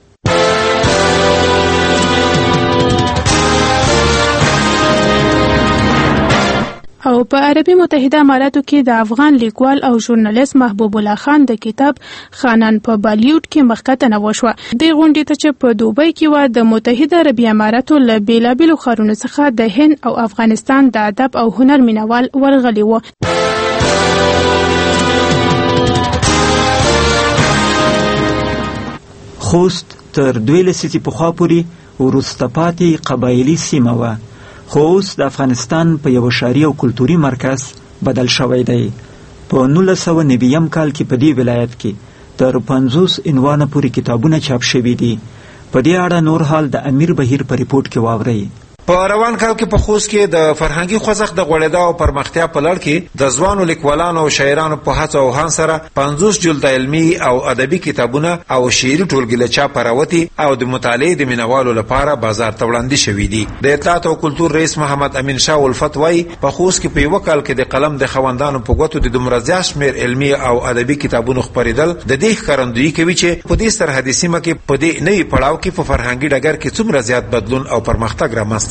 Speaker 14: او په عربي متحده اماراتو کې د افغان لیکوال او ژورنالیست محبوب الله خان د کتاب خانان په بالیوډ کې مخکتنه وشوه. دې غونډې ته چې په دوبۍ کې وه، د متحده عربي اماراتو له بېلابېلو ښارونو څخه د هند او افغانستان د ادب او هنر مینوال ورغلي وو.
Speaker 12: خوست تر دوی لسیزې پخوا پورې وروسته پاتې قبایلي سیمه وه، خو اوس د افغانستان په یو ښاري او کلتوري مرکز بدل شوی دی. په نولس سوه نویم کال کې په دې ولایت کې تر پنځوس عنوانه پورې کتابونه چاپ شوي دي. په دې اړه نور حال د امیر بهیر په ریپورت کې واورئ.
Speaker 15: په روان کال کې په خوست کې د فرهنګي خوځښت د غوړېدا او پرمختیا په لړ کې د ځوانو لیکوالانو او شاعرانو په هڅو او هان سره پنځوس جلده علمي او ادبي کتابونه او شعري ټولګې له چاپه راوتي او د مطالعې د مینوالو لپاره بازار ته وړاندې شوي دي. د اطلاعات او کلتور رئیس محمد امین شاه الفت وایي په خوست کې په یوه کال کې د قلم د خاوندانو په ګوتو د دومره زیات شمېر علمي او ادبي کتابونو خپرېدل د دې ښکارندویي کوي چې په دې سرحدي سیمه کې په دې نوي پړاو کې په فرهنګي ډګر کې څومره زیات بدلون او پرمختګ رامنځته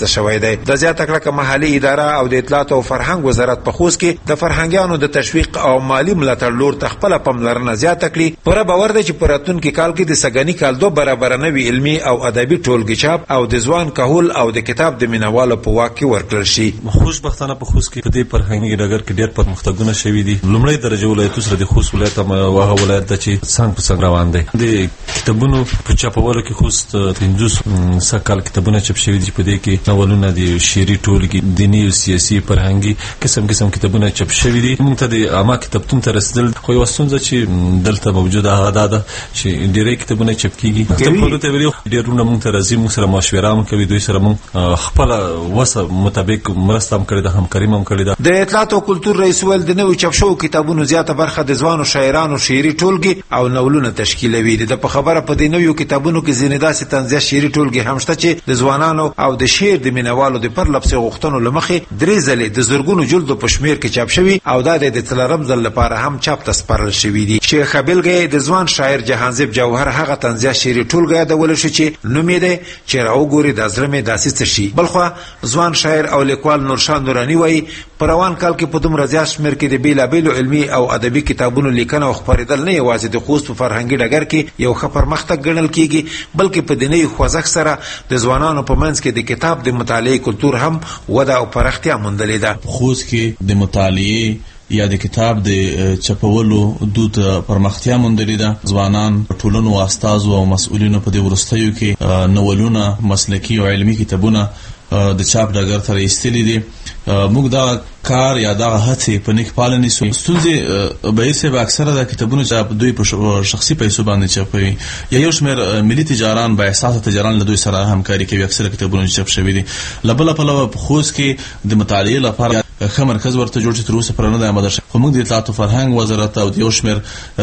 Speaker 15: رامنځته شوی دی. د زیاته کړه محلي اداره او د اطلاعات او فرهنګ وزارت په خوست کې د فرهنګیانو د تشویق او مالی ملاتړ لور ته خپله پاملرنه زیاته کړي. پوره باور دی چې په راتلونکي کال کې د سږني کال دوه برابره نوي علمي او ادبي ټولګې چاپ او د ځوان کهول او د کتاب د مینوالو په واک کې ورکړل شي.
Speaker 16: خوشبختانه په خوست کې په دې فرهنګي ډګر کې ډېر پرمختګونه شوي دي. لومړی درجه ولایتو سره د خوست ولایت هغه ولایت ده چې څنګ په څنګ روان دی. د کتابونو په چاپولو کې خوست پنځوس سکال کتابونه چاپ شوي دي. په دې کې ناولونه د شعري ټولګې، دیني او سیاسي، فرهنګي قسم قسم کتابونه چاپ شوي دي. موږ ته د عامه کتابتون ته رسیدل خو یوه ستونزه چې دلته موجوده هغه دا ده چې ډېری کتابونه چاپ کېږي. کتابخانو ته ویلي ډېرونه موږ ته راځي، موږ سره مشوره هم کوي، دوی سره موږ خپله وسه مطابق مرسته هم کړې ده، همکاري هم کړې ده.
Speaker 15: د اطلاعات او کلتور رئیس ویل د نویو چاپ شوو کتابونو زیاته برخه د ځوانو شاعرانو شعري ټولګې او ناولونه تشکیلوي. د په خبره په دې نویو کتابونو کې ځینې داسې طنزیه شعري ټولګې هم شته چې د ځوانانو او د شعر د مینوالو د پرلپسې غوښتنو له مخې درې ځلې د زرګونو جلدو په شمېر کې چاپ شوي او دا د څلورم ځل لپاره هم چاپ ته سپارل شوي دي. شیخ بیلګه د ځوان شاعر جهانزیب جوهر هغه طنزیه شعري ټولګه یادولی شو چې نوم یې دی چې راوګوري د زړه مې داسې څه شي. بلخوا ځوان شاعر او لیکوال نورشاه نوراني وایي په روان کال کې په دومره زیات شمېر کې د بېلابېلو علمي او ادبي کتابونو لیکنه او خپرېدل نه یوازې د خوست په فرهنګي ډګر کې یو ښه پرمختګ ګڼل کېږي بلکې په دې نوي خوځښت سره د ځوانانو په منځ کې د کتاب د مطالعې کلتور هم وده او پراختیا موندلې ده.
Speaker 17: خوست کې د مطالعې یا د کتاب د چاپولو دود پرمختیا موندلې ده. ځوانان ټولنو استازو او مسؤلینو په دې وروستیو کې ناولونه، مسلکي او علمي کتابونه د چاپ ډګر ته ایستلي دي. موږ دا کار یا دا هڅې په نیک پالنې سو ستونزې به یې به اکثره د کتابونو چاپ دوی په شخصي پیسو باندې چاپوي یا یو شمېر ملي تجاران با احساسه تجاران له دوی سره همکاري کوي. اکثره کتابونه چاپ شوي دي. له بله پلوه په خوست کې د مطالعې لپاره ښه مرکز ورته جوړ چې تر اوسه پرې نه دی آماده شوی. خو موږ د اطلاعات او فرهنګ وزارت او د یو شمېر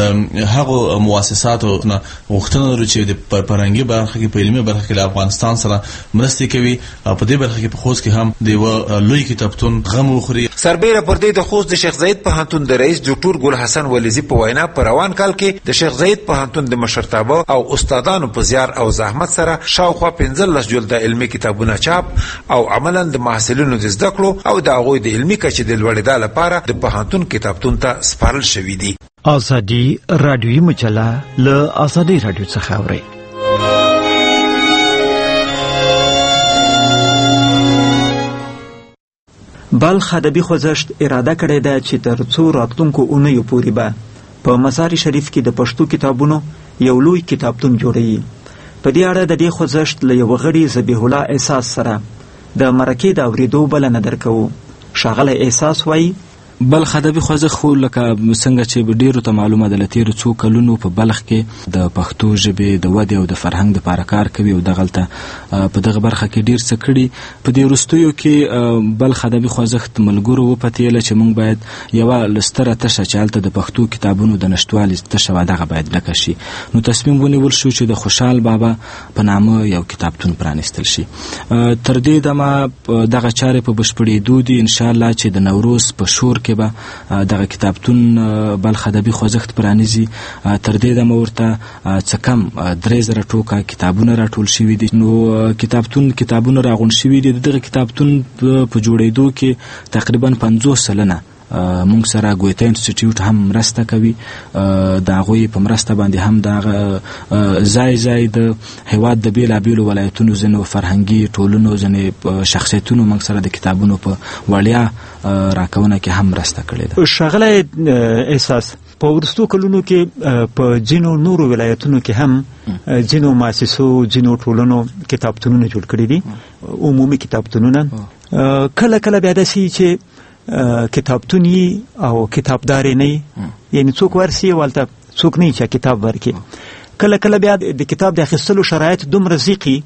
Speaker 17: هغو مؤسساتو نه غوښتنه لرو چې د فرهنګي برخه کې په علمي برخه کې له افغانستان سره مرستې کوي. په دې برخه کې په خوست کې هم د یوه لوی کتابتون غم وخوري.
Speaker 15: سربیره پر دې د خوست د شیخ زاید پوهنتون د رئیس ډاکټر ګل حسن ولیزي په وینا په روان کال کې د شیخ زاید پوهنتون د مشرتابه او استادانو په زیار او زحمت سره شاوخوا پنځلس جلده علمي کتابونه چاپ او عملاً د محصلینو د زده کړو او د هغوی د علمي کچې د لوړېدا لپاره د پوهنتون کتابتون ته سپارل شوي دي.
Speaker 4: ازادي رادیوي مجله له ازادي رادیو څخه اوري.
Speaker 12: بلخ ادبي خوځښت اراده کړې ده چې تر څو راتلونکو اونیو پورې به په مزار شریف کې د پښتو کتابونو یو لوی کتابتون جوړوي. په دې اړه د دې خوځښت له یو غړي ذبیح الله احساس سره د مرکې د اورېدو بلنه درکوو. ښاغلی احساس وایي
Speaker 18: بلخ ادبي خوځښت خو لکه څنګه چې ډېرو ته معلومه ده له تېرو څو کلونو په بلخ کې د پښتو ژبې د ودې او د فرهنګ دپاره کار کوي او دغلته په دغه برخه کې ډېر څه کړي. په دې وروستیو کې بلخ ادبي خوځښت ملګرو وپتېله چې موږ باید یوه لستره تشه چې هلته د پښتو کتابونو د نشتوالي تشه وه دغه باید ډکه شي. نو تصمیم ونیول شو چې د خوشحال بابا په نامه یو کتابتون پرانیستل شي. تر دې دمه دغه چارې په بشپړېدو دي. انشاءالله چې د نوروز په شور کې به دغه کتابتون بلخ ادبي خوځښت پرانیزي. تر دې دمه ورته څه کم درې زره ټوکه کتابونه راټول شوي دي. نو کتابتون کتابونه راغونډ شوي دي. د دغه کتابتون په جوړېدو کې تقریبا پنځوس سلنه مونږ سره ګویته انسټیټیوټ هم مرسته کوي. د هغوی په مرسته باندې هم د ځای ځای د هیواد د بېلابېلو ولایتونو ځینو فرهنګي ټولنو ځینې شخصیتونو مونږ سره د کتابونو په وړیا راکونه کې هم مرسته کړې ده.
Speaker 12: ښاغلی احساس په وروستو کلونو کې په ځینو نورو ولایتونو کې هم ځینو مؤسسو ځینو ټولنو کتابتونونه جوړ کړي دي، عمومي کتابتونونه. کله کله بیا داسې چې کتابتونی او کتابداري نه یعنی څوک ورسي ولته څوک نه چې کتاب ورکي. کله کله بیا د کتاب د اخیستلو شرایط دومره ضیقي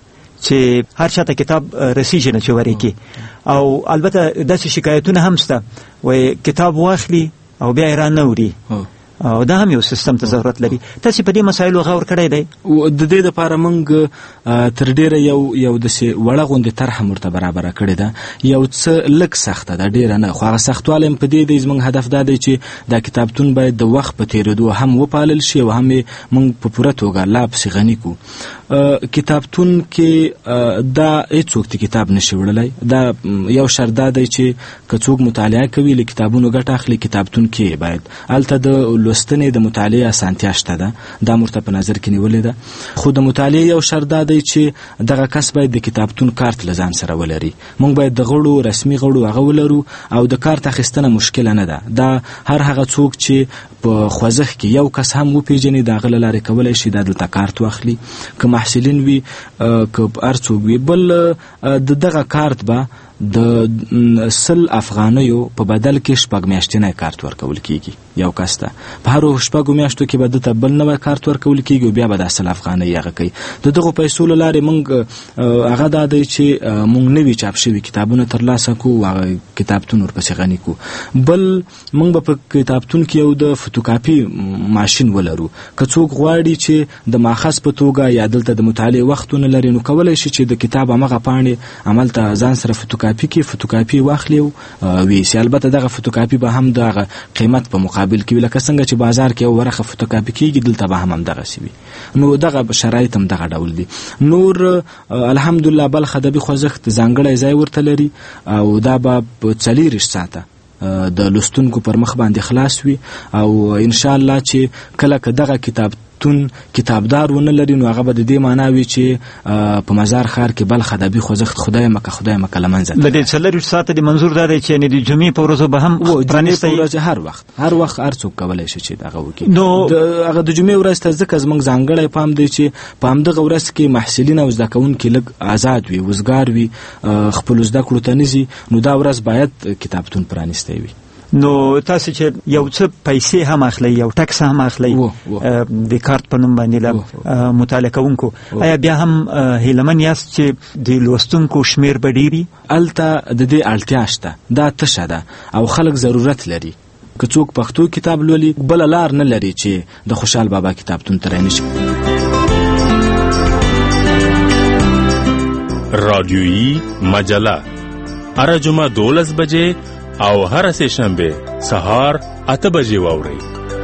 Speaker 12: چې هر چاته کتاب رسیږي نه چې ورکي. او البته داسې شکایتونه هم شته وایي کتاب واخلي او بیا یې را نه وړي او دا هم یو سیستم ته ضرورت لري. تاسې په دې مسایلو غور کړی دی؟
Speaker 18: د دې دپاره موږ تر ډېره یو یو داسې وړه غوندې طرحه ورته برابره کړې ده. یو څه لږ سخته ده، ډېره نه، خو هغه سختوالی هم په دې دی زموږ هدف دا دی چې دا کتابتون باید د وخت په تېرېدو هم وپالل شي او هم یې موږ په پوره توګه لا پسې غني کړو. کتابتون کې دا هیڅوک ته کتاب نشي وړلی. دا یو شرط دا دی چې که څوک مطالعه کوي له کتابونو ګټه اخلي کتابتون کې باید هلته د لوستنې د مطالعې اسانتیا شته ده، دا مرته په نظر کې نیولې ده. خو د مطالعې یو شرط دا دی چې دغه کس باید د کتابتون کارت له ځان سره ولري. موږ باید د غړو رسمي غړو هغه ولرو او د کارت اخیستنه مشکله نه ده. دا هر هغه څوک چې په خوځښت کې یو کس هم وپیژني د هغه له لارې کولی شي دا دلته کارت واخلي، که محصلین وي که هر څوک وي. بل د دغه کارت به د سل افغانیو په بدل کې شپږ میاشتنی کارت ورکول کیږي یو کس ته. په هرو شپږو میاشتو کې به دته بل نوی کارت ورکول کیږي او بیا به د سل افغانۍ هغه کوي. د دغو پیسو له لارې موږ هغه دا دی چې موږ نوي چاپ شوي کتابونه ترلاسه کړو، هغه کتابتون ورپسې غني کړو. بل موږ به په کتابتون کې یو د فوتوکاپي ماشین ولرو. که څوک غواړي چې د ماخذ په توګه یا دلته د مطالعې وختونه لري نو کولی شي چې د کتاب همغه پاڼې هملته ځان سره فوتوکاپي کې فوتوکاپي واخلي او ویسي. البته دغه فوتوکاپي به هم دغه قیمت په مقابل کې وي، لکه څنګه چې بازار کې یو ورقه فوتوکاپي کېږي دلته به هم همدغسې وي. نو دغه شرایط هم دغه ډول دي. نور الحمدلله بلخ ادبي خوځښت ځانګړی ځای ورته لري او دا به په څلېرویشت ساعته د لوستونکو پر مخ باندې خلاص وي او انشاءالله چې کله که دغه کتاب تون کتابدار ونه لري نو هغه به د دې معنا وي چې په مزار ښار کې بلخ ادبي خوځښت خدای مکه خدای مکه له منځه
Speaker 12: د دې څلېرویشت ساعته د منظور دا دی چې یعنې د جمعې په ورځو به هم پرانیستی
Speaker 18: ورځې هر وخت هر وخت هر څوک کولی شي چې دغه وکړي. نو هغه د جمعې ورځ ته ځکه زموږ ځانګړی پام دی چې په همدغه ورځ کې محصلین او زده کوونکي لږ آزاد وي، وزګار وي، خپلو زده کړو ته نه ځي، نو دا ورځ باید کتابتون پرانیستی وي.
Speaker 12: نو تاسو چې یو څه پیسې هم اخلي، یو ټکس هم اخلي د کارت په نوم باندې له مطالعه کوونکو، آیا بیا هم هیلمن یاست چې د لوستونکو شمیر به ډېر وي؟
Speaker 18: هلته د دې اړتیا شته، دا تشه ده او خلک ضرورت لري. که څوک پښتو کتاب لولي بله لار نه لري چې د خوشحال بابا کتابتون ته رانشي.
Speaker 11: رادیویی مجله هره جمعه دولس بجې او هر سه شنبه سهار اته بجې واورئ.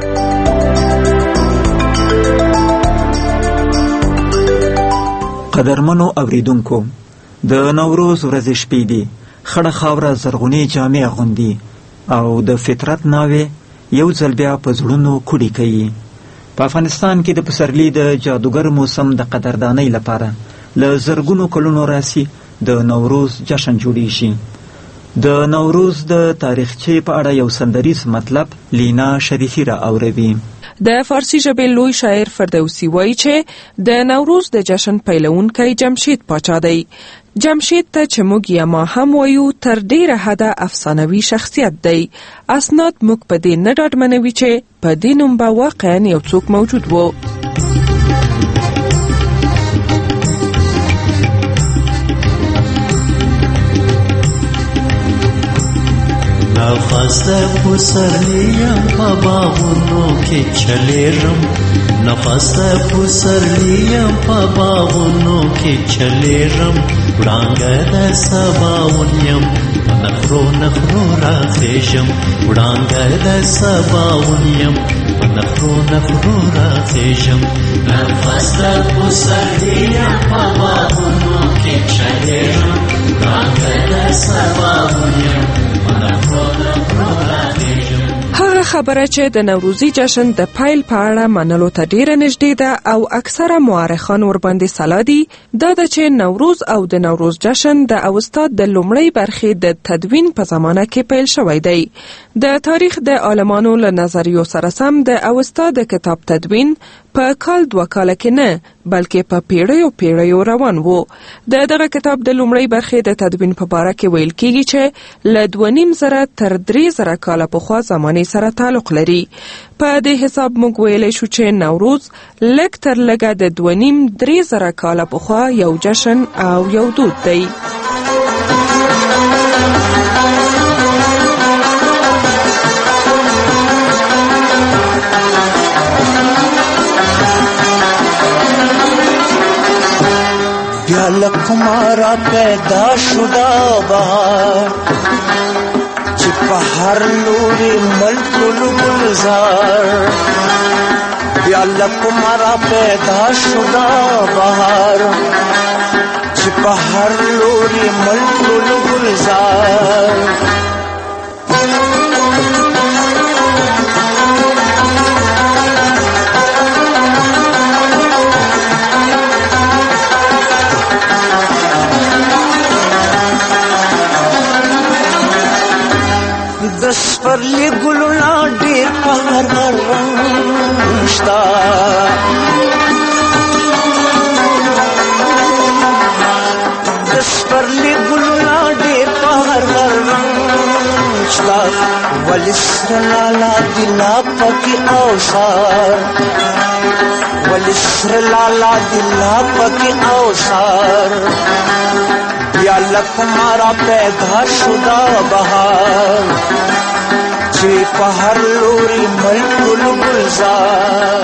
Speaker 12: قدرمنو اوریدونکو، د نوروز ورځې شپې دي، خړه خاوره زرغونې جامې اغوندي او د فطرت ناوې یو ځل بیا په زړونو کوډې کوي. په افغانستان کې د پسرلي د جادوګر موسم د قدردانۍ لپاره له زرګونو کلونو راسي د نوروز جشن جوړیږي. د نوروز د تاریخچې په اړه یو سندریز مطلب لینا شریفی را اوروي.
Speaker 19: د فارسی ژبې لوی شاعر فردوسی وایي چې د نوروز د جشن پیلوونکی جمشید پاچا دی. جمشید ته چې موږ یا ما هم وایو تر ډیره حده افسانوي شخصیت دی. اسناد موږ په دې نه ډاډمنوي چې په دې نوم به واقعا یو څوک موجود و.
Speaker 20: نفس پسرلیم پا باغونو کې چلیرم، نفس پسرلیم پا باغونو کې چلیرم، وړانګه د سباونیم په نخرو نخرو راخیژم، وړانګه د سباونیم په نخرو نخرو راخیژم. نفس پسرلیم پا باغونو کې چلیرم، وړانګه د سباونیم.
Speaker 19: هغه خبره چې د نوروزی جشن د پیل په اړه منلو ته ډیره نږدې ده او اکثره مورخان ورباندې سلا دي، دا ده چې نوروز او د نوروز جشن د اوستا د لومړۍ برخې د تدوین په زمانه کې پیل شوی دی. د تاریخ د عالمانو له نظریو سره سم د اوستا د کتاب تدوین په کال دوه کاله کې نه بلکې په پیړیو پیړیو روان وو. د دغه کتاب د لومړۍ برخې د تدوین په باره کې ویل کېږي چې له دوه نیم زره تر درې زره کاله پخوا زمانې سره تعلق لري. په دې حساب موږ ویلی شو چې نوروز لږ تر لږه د دوه نیم درې زره کاله پخوا یو جشن او یو دود دی.
Speaker 20: بیا لکمارا پیدا شدا بہار چې په هر لوري ملک گلزار، بیا لکمرا پیدا شدا بهار چې په هر لوري ملګرو گلزار دس پر لی گلونا ډیر په هر رنګ شتا دس پر لی گلونا ډیر په هر رنګ شتا ولسر لالا دلا پکی اوسار ولسر لالا دلا پکی اوسار یا لکمارا پیدا شدا بهار چې په هر لوري ملګرو گلزار.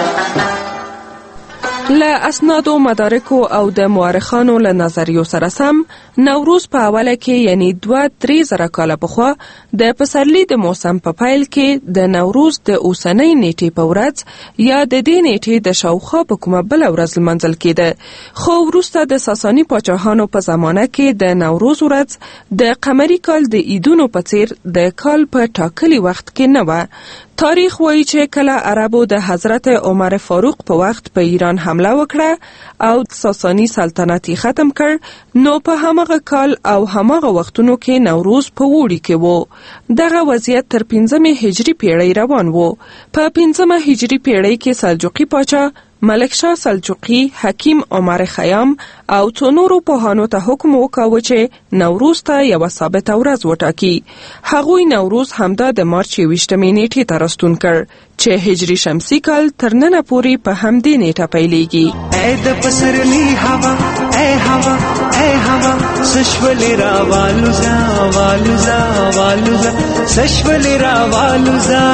Speaker 19: له اسنادو مدارکو او د مورخانو له نظریو سره سم نوروز په اوله کې یعنی دوه درې زره کاله پخوا د پسرلي د موسم په پیل کې د نوروز د اوسنۍ نیټې په ورځ یا د دې نیټې د شاوخوا په کومه بله ورځ لمانځل کېده، خو وروسته د ساساني پاچاهانو په زمانه کې د نوروز ورځ د قمري کال د عیدونو په څیر د کال په ټاکلي وخت کې نه وه. تاریخ وایي چې کله عربو د حضرت عمر فاروق په وخت په ایران حمله وکړه او ساساني سلطنت ختم کړ، نو په هماغه کال او هماغه وختونو کې نوروز په وړي کې وو. دغه وضعیت تر پنځمې هجري پیړۍ روان وو. په پنځمه هجري پیړۍ کې سلجوقي پاچا ملک شاه سلجوقي حکیم عمر خیام او څو نورو پوهانو ته حکم وکاوه چې نوروز ته یوه ثابته ورځ وټاکي. هغوی نوروز همدا د مارچ یوویشتمې نیټې ته راستون کړ چې هجري شمسي کال تر ننه پورې په همدې نیټه پیلېږي.
Speaker 20: اے د پسرلی هوا اے هوا اے هوا سشولی را والوزا والوزا والوزا سشولی را والوزا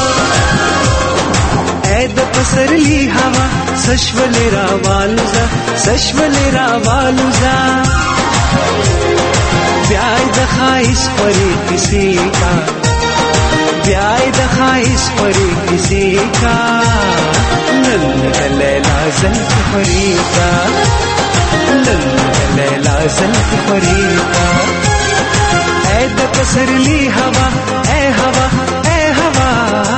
Speaker 20: اے د پسرلی هوا سشولی را والوزا سشولی را والوزا بیای د خایس پری کسی کا بیای د خایس پری کسی کا نن لیلا زلف پری کا نن لیلا زلف پری کا اے د پسرلی هوا اے هوا اے هوا.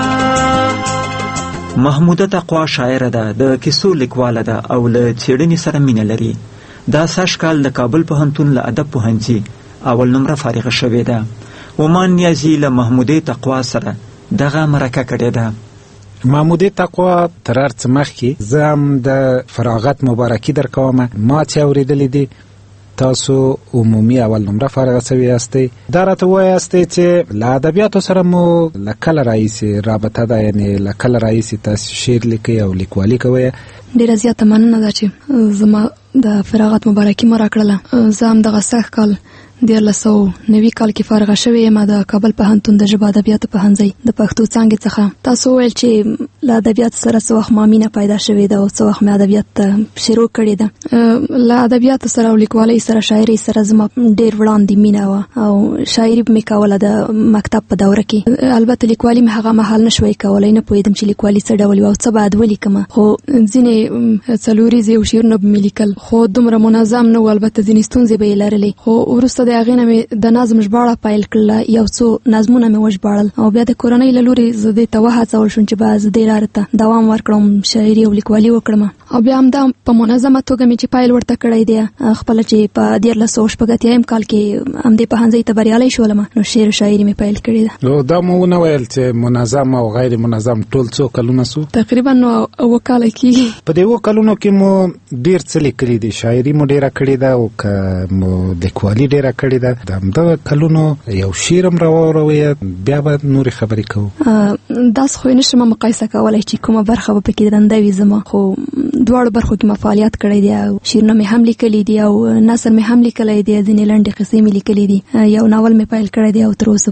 Speaker 12: محموده تقوا شاعره ده، د کیسو لیکواله ده او له څېړنې سره مینه لري. دا سږ کال د کابل پوهنتون له ادب پوهنځي اول نمره فارغه شوې ده. ومان نیازي له محمودې تقوا سره دغه مرکه کړې ده.
Speaker 7: محمودې تقوا تر هر څه مخکې زه هم د فراغت مبارکي درکوم. ما چې اورېدلې دي تاسو عمومي اول نمره فارغه سوي یاستئ. دا راته ووایاستئ چې له ادبیاتو سره مو له کله راهیسې رابطه ده، یعنې له کله راهیسې تاسو شعر لیکئ او لیکوالي کوئ؟
Speaker 13: ډېره زیاته مننه ده چې زما د فراغت مبارکي مو راکړله. زه هم دغه سږ کال دیارلس سوه نوي کال کې فارغه شوې یم د کابل پوهنتون د ژبو ادبیاتو پوهنځي د پښتو څانګې څخه. تاسو وویل چې له ادبیاتو سره څه وخت ما مینه پیدا شوې ده او څه وخت مې ادبیات شروع کړې ده. له ادبیاتو سره او لیکوالۍ سره شاعرۍ سره زما ډېر وړاندې مینه وه او شاعري مې کوله د مکتب په دوره کې. البته لیکوالي مې هغه مهال نه شوی کولی، نه پوهېدم چې لیکوالي څه ډول وي او څه باید ولیکمه، خو ځینې څلوریزې او شعرونه به مې لیکل، خو دومره منظم نه و. البته ځینې ستونزې به یې لرلې، خو وروسته د هغې نه مې د نظم ژباړه پیل کړله. یو څو نظمونه مې وژباړل او بیا د کورنۍ له لورې زه دې ته وهڅول شوم چې باید زه دې لارې ته دوام ورکړم، شاعري او لیکوالي وکړم. او بیا همدا په منظمه توګه مې چې پیل ورته کړی دی خپله، چې په دیارلس سوه شپږ اتیایم کال کې همدې پوهنځۍ ته بریالی شولم، نو شعر و شاعري مې پیل کړې ده.
Speaker 7: نو دا مو ونه ویل چې منظم او غیر منظم ټول څو کلونه سو؟
Speaker 13: تقریبا نو اوه کاله کېږي.
Speaker 7: په دې اوه کلونو کې مو ډېر څه لیکلي دي، شاعري مو ډېره کړې ده او که مو لیکوالي ډېره کړې ده. د همدغه کلونو یو شعر هم راواوروئ، بیا به نورې خبرې کوو.
Speaker 13: داسې خو یې نشم مقایسه کولی چې کومه برخه به پکې دنده وي زما، خو دواړو برخو کې ما فعالیت کړی دی. او شعرونه مې هم لیکلي دي او نثر مې هم لیکلی دی، ځینې لنډې قصې مې لیکلي دي، یو ناول مې پیل کړی دی او تر اوسه پورې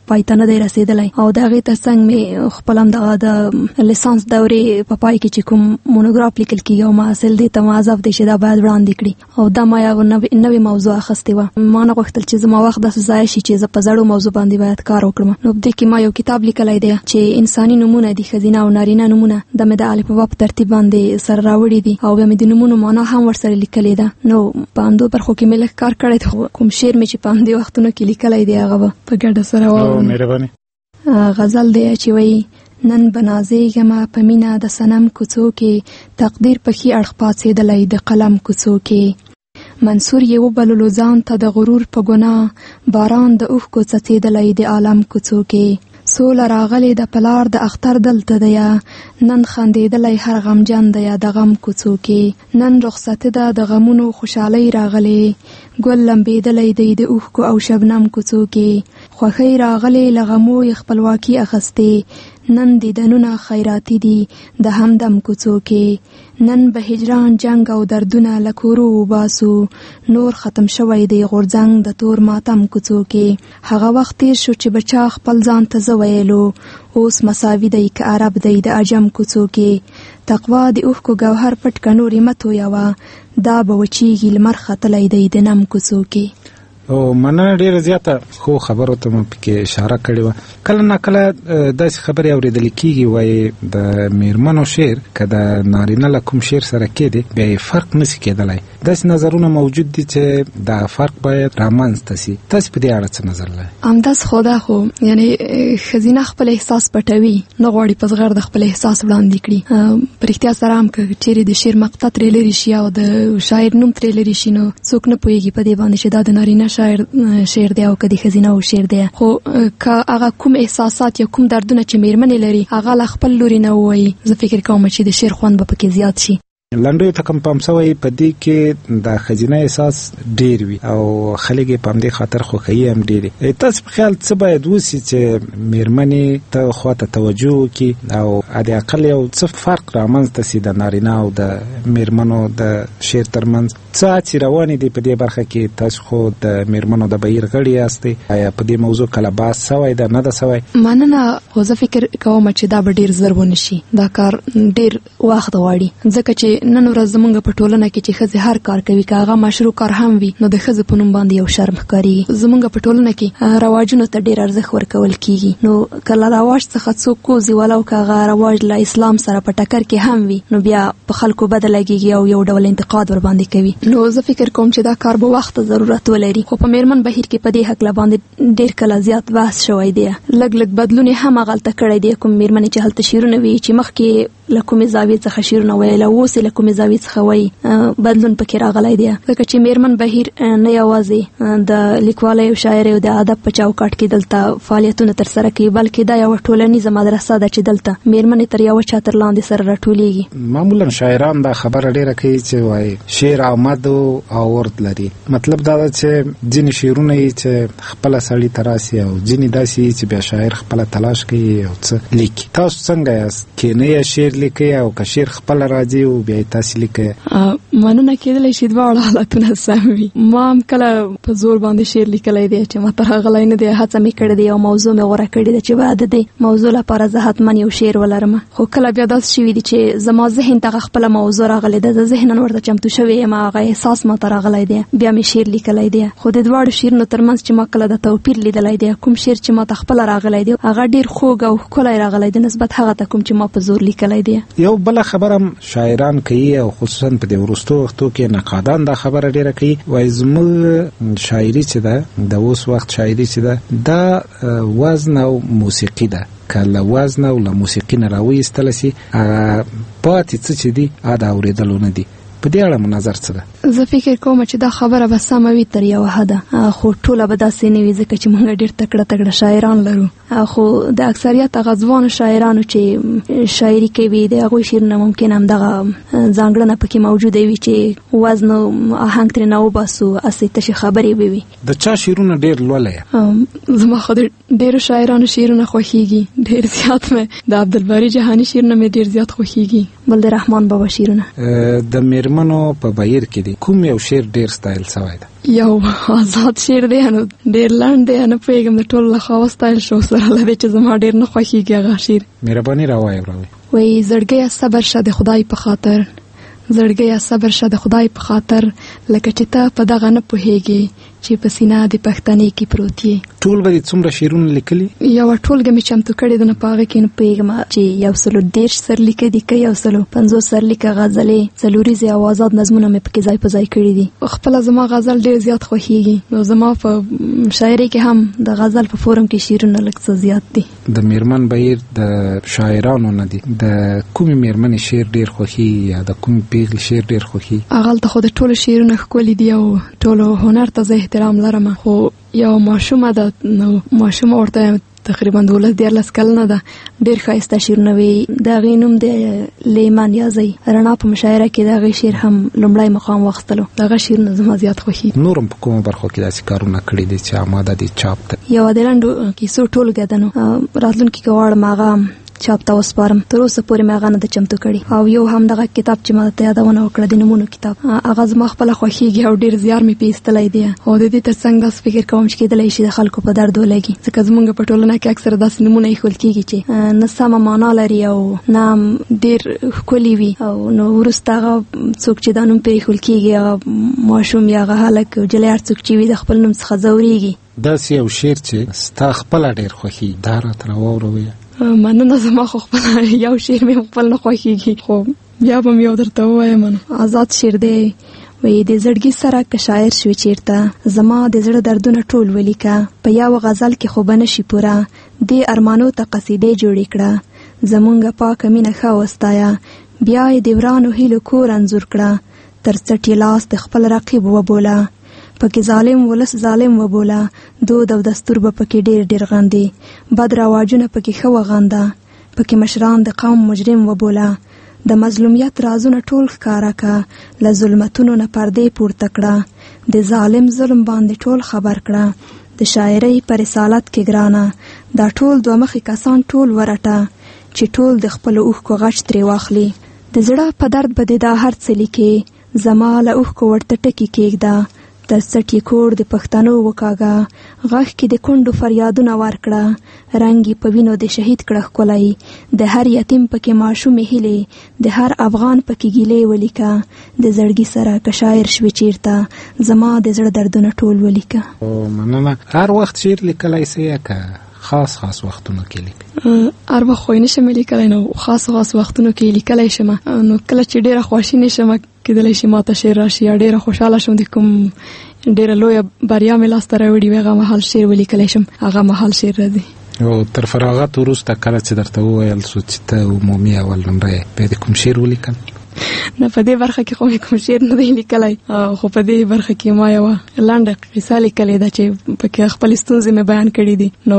Speaker 13: پای ته نه دی رسیدلی او د هغې ترڅنګ مې خپل هم دغه د لیسانس دورې په پای کې چې کوم مونوګراف لیکل کېږي او محصل دې ته معذب دی چې دا باید وړاندې کړي او دا ما یو نوې موضوع اخیستې وه. ما نه غوښتل چې زما وخت داسې ضایع شي چې زه په زړو موضوع باندې باید کار وکړم. نو په دې کې ما یو کتاب لیکلی دی چې انساني نومونه دي، ښځینه او نارینه نومونه، دا مې د الفبا په ترتیب باندې سره راوړي دي او بیا مې د نومونو معنا هم ورسره لیکلې ده. نو په همدو برخو کې مې لږ کار کړی دی. کوم شعر مې چې په همدې وختونو کې لیکلی دی هغه به په ګډه سره واورو.
Speaker 7: مهرباني.
Speaker 13: غزل دی چې وایي نن به نازېږمه په مینه د صنم کوڅو کې، تقدیر په ښي اړخ پاڅېدلی د قلم کوڅو کې. منصور یې وبللو ځان ته د غرور په ګناه، باران د اوښکو څڅېدلی د عالم کوڅو کې. سوله راغلی د پلار د اختر دلته دیا، نن خندېدلی هر غمجن دیا د غم کوڅو کې. نن رخصتي ده د غمونو خوشحالۍ راغلی، ګل لمبېدلی دی د اوښکو او شبنم کوڅو کې. خوښۍ راغلی له غمو یې خپلواکي اخیستې، نن دیدنونه خیراتي دي د همدم کوڅو کې. نن به هجران جنگ او دردونه له کورو وباسو، نور ختم شوی دی غورځنګ د تور ماتم کوڅو کې. هغه وخت تیر شو چې بچا خپل ځان ته زه ویلو، اوس مساوي دی که عرب دی د عجم کوڅو کې. تقوا د اوښکو ګوهر پټ که نورې مه تویوه، دا به وچیږي لمر ختلی دی د نم کوڅو کې.
Speaker 7: او مننه ډیره زیاته خو خبرو ته مو پکې اشاره کړې وه. کله نه کله داسې خبرې اورېدل کېږي وایي د میرمنو شعر که د نارینه له کوم شعر سره کېدی بیا یې فرق نسي کېدلی. داسې نظرونه موجود دي چې دا فرق باید رامنځته سي. تاسې په دې اړه څه نظر لرئ؟
Speaker 13: همداسې خو دا خو یعنې ښځینه خپل احساس پټوي، نه غواړي په زغر د خپل احساس وړاندې کړي. په رښتیا سره هم که چیرې د شعر مقطع ترې لرې شي او د شاعر نوم ترې لرې شي نو څوک نه پوهېږي په دې باندې چې دا د نارینه شاعر شعر دی او که د ښځینه او شعر دی. خو که هغه کوم احساسات یا کوم دردونه چې میرمنې لري هغه له خپل لوري نه ووایي، زه فکر کوم چې د شعر خوند به پکې زیات شي.
Speaker 7: لنډیو ته کم پام سوی په دې کې د ښځینه احساس ډیر وي او خلک یې په همدې خاطر خوښوي هم ډېرې. تاسو په خیال څه باید وسي چې میرمنې ته خواته توجه وکړي او حد اقل یو څه فرق رامنځته سي د نارینه او د میرمنو د شعر ترمنځ؟ څه هڅې روانې دي په دې برخه کې؟ تاسو خو د میرمنو د بهیر غړي یاستئ، آیا په دې موضوع کله بحث سوی ده نه ده سوی؟
Speaker 13: مننه. خو زه فکر کوم چې دا به ډېر زر ونه شي، دا کار ډېر وخت غواړي، ځکه چې نن ورځ زمونږ په ټولنه کې چې ښځې هر کار کوي که هغه مشروع کار هم وي نو د ښځې په نوم باندې یو شرم ښکاري. زمونږ په ټولنه کې رواجونو ته ډېر ارزښت ورکول کېږي، نو که له رواج څخه څوک کوزي ولو که هغه رواج له اسلام سره په ټکر کې هم وي نو بیا په خلکو بده لګېږي او یو ډول انتقاد ور باندې کوي. نو زه فکر کوم چې دا کار به وخت ضرورت ولري. خو په میرمن بهیر کې په دې هکله باندې ډېر کله زیات بحث شوی دی، لږ لږ بدلون یې هم هغلته کړی دی. کوم میرمنې چې هلته شعرونه وي چې مخکې له کومې زاویې څخه شعرونه ویل او اوس یې له کومې زاویې څخه وایي، بدلون پکې راغلی دی. ځکه چې میرمن بهیر نه یوازې د لیکوالۍ او شاعرۍ او د ادب په چوکاټ کې دلته فعالیتونه ترسره کوي بلکې دا یوه ټولنیزه مدرسه ده چې دلته میرمنې تر یوه چتر لاندې سره راټولیږي.
Speaker 7: معمولا شاعران دا خبره ډیره کوي چې وایي شعر آمد او ورد لري. مطلب دا ده چې ځینې شعرونه یې چې خپله سړي ته راسي او ځینې داسې چې بیا شاعر خپله تلاش کوي او څه لیکي. تاسو څنګه یاست؟ کینه یا شعر لیکئ او که شعر خپله راځي او بیا یې تاسې لیکئ؟
Speaker 13: مننه کېدلی شي دواړه حالتونه سم وي. ما هم کله په زور باندې شعر لیکلی دی چې ما ته راغلی نه دی، هڅه مې کړې دی او موضوع مې غوره کړې ده چې باید د دې موضوع لپاره زه حتما یو شعر ولرم. خو کله بیا داسې شوي دي چې زما ذهن ته خپله موضوع راغلی ده، زه ذهنا ورته چمتو شوې یم، هغه احساس ما ته راغلی دی، بیا مې شعر لیکلی دی. خو د دواړو شعرونو ترمنځ چې ما کله د توپیر لیدلی دی، کوم شعر چې ما ته خپله راغلی دی هغه ډېر خوږ او ښکلی راغلی دی نسبت هغه ته کوم چې ما په زور لیکلی دی.
Speaker 7: یو بله خبره هم شاعران کوي او خصوصا په دې وروستو وختو کې نقادان دا خبره ډیره کوي، وایي زموږ شاعري چې ده د اوس وخت شاعري چې ده دا وزن او موسیقي ده، که له وزن او له موسیقي نه راویستله سي هغه پاتې څه چې دي هغه د اورېدلو نه دي. په دې اړه مو نظر څه ده؟
Speaker 13: زه فکر کوم چې دا خبره به سمه وي تر یوه حده، خو ټوله به داسې نه وي ځکه چې موږ ډېر تکړه تکړه شاعران لرو. خو د اکثریت هغه ځوانو شاعرانو چې شاعري کوي د هغوی شعرونه ممکن همدغه ځانګړنه پکې موجوده وي چې وزن او آهنګ ترېنه وباسو، هسې تشې خبرې به وي.
Speaker 7: د چا شعرونه ډېر لولی؟
Speaker 13: زما خو د ډېرو شاعرانو شعرونه خوښېږي، ډېر زیات مې د عبدالباري جهاني شعرونه مې ډېر زیات خوښېږي. بل د رحمان بابا شعرونه.
Speaker 7: د میرمنو په بهیر کې دی کوم یو شعر ډیر ستایل شوی دی؟
Speaker 13: یو آزاد شعر دی، نو ډیر لاند دی، نه پوهېږم د ټولو له خوا ستایل شو سره له دې چې زما ډیر نه خوښېږي هغه شعر.
Speaker 7: مهرباني راوایه راوایه.
Speaker 13: وایي زړګیه صبر شه د خدای په خاطر، زړګیه صبر شه د خدای په خاطر، لکه چې ته په دغه نه پوهېږې چې په سینه د پښتنې کې پروت یې.
Speaker 7: ټول به دې څومره شعرونه لیکلي؟
Speaker 13: یوه ټولګه مې چمتو کړې ده، نه په هغه کې نه پوهېږم چې یو سلو دېرش سرلیکه دي که یو سلو پنځوس سرلیکه غزلې، څلوریزې او آزاد نظمونه مې پکې ځای په ځای کړي دي. خپله زما غزل ډېر زیات خوښېږي، نو زما په شاعرۍ کې هم د غزل په فورم کې شعرونه لږ څه زیات دي.
Speaker 7: د میرمن بهیر د شاعرانو نه دي، د کومې میرمنې شعر ډېر خوښېږي یا د کومې پیغلې شعر ډېر خوښېږي؟
Speaker 13: هغلته خو د ټولو شعرونه ښکلي دي او ټولو هنر ته زه احترام لرم، خو یو ماشومه ده، نو ماشومه ورته تقریبا دولس دیارلس کلنه ده، ډېر ښایسته شعرونه وایي. د هغې نوم د لیمان یازی، رڼا په مشاعره کې د هغې شعر هم لومړی مقام واخیستلو. د هغه شعرونه زما زیات خوښېږي.
Speaker 7: نور هم په کومو برخو کې داسې کارونه کړي دي چې اماده دي چاپ ته؟
Speaker 13: یوه د لنډو کیسو ټولګه ده، نو راتلونکي کې غواړم هغه چاپ ته وسپارم. تر اوسه پورې مې هغه نه ده چمتو کړي. او یو هم دغه کتاب چې ما ته یادونه وکړه د نومونو کتاب، هغه زما خپله خوښېږي او ډېر زیار مې پې ایستلی دی. او د دې تر څنګ داسې فکر کوم چې کېدلی شي د خلکو په درد ولګي، ځکه زمونږ په ټولنه کې اکثره داسې نومونه ایښول کېږي چې نه سمه معنا لري او نه ډېر ښکلي وي، او نو وروسته هغه څوک چې دا نوم پرې ایښول کېږي هغه ماشوم یا هغه هلک جلی هر څوک چې وي د خپل نوم څخه ځورېږي.
Speaker 7: داسې یو شعر چې ستا خپله ډېر خوښېږي، دا راته راواورویه.
Speaker 13: مننه، زما خو خپله یو شعر مې خپل نه خوښېږي، خو بیا به مې یو درته ووایم. آزاد شعر دی، وایي د زړګي سره که شاعر شوې چیرته، زما د زړه دردونه ټول ولیکه، په یو غزل کې خو به نشي پوره، دې ارمانو ته قصیدې جوړې کړه، زمونږ پاکه مینه ښه وستایه، بیا یې د ورانو هیلو کور انځور کړه، تر څټ یې لاس د خپل رقیب وبوله، پکې ظالم ولس ظالم وبوله، دود او دستور به پکې ډېر ډېر غندي، بد رواجونه پکې ښه وغنده، پکې مشران د قوم مجرم وبوله، د مظلومیت رازونه ټول ښکاره که، له ظلمتونو نه پردې پورته کړه، د ظالم ظلم باندې ټول خبر کړه، د شاعرۍ په رسالت کې ګرانه، دا ټول دوه مخې کسان ټول ورټه، چې ټول د خپلو اوښکو غچ ترې واخلي، د زړه په درد به دې دا هر څه لیکې، زما له اوښکو ورته ټکي کېږده، تر څټ یې کور د پښتنو وکاږه، غږ کې د کونډو فریادونه ورکړه، رنګ یې په وینو د شهید کړه ښکلی، د هر یتیم پکې ماشومې هیلې، د هر افغان پکې ګیلې ولیکه، د زړګي سره که شاعر شوې چیرته، زما د زړه دردونه ټول ولیکه.
Speaker 7: مننه. هر وخت شعر لیکلی سې که خاص خاص وختونو کې لیکي؟
Speaker 13: هر وخت خو یې نشم لیکلی، نو خاص خاص وختونو کې لیکلی شم، نو کله چې ډېره خواشینې شم کېدلی شي ما ته شعر راشي، یا ډېره خوشحاله شم د کوم ډېره لویه بریا مې لاسته راوړي وي هغه مهال شعر ولیکلی شم، هغه مهال شعر راځي.
Speaker 7: او تر فراغت وروسته کله چې درته وویل شو چې ته عمومي اول نمره یې، بیا د کوم شعر ولیکل؟
Speaker 13: نه، په دې برخه کې خو مې کوم شعر نه دی لیکلی، خو په دې برخه کې ما یوه لنډه قصه لیکلې ده چې پکې خپلې ستونزې مې بیان کړي دي. نو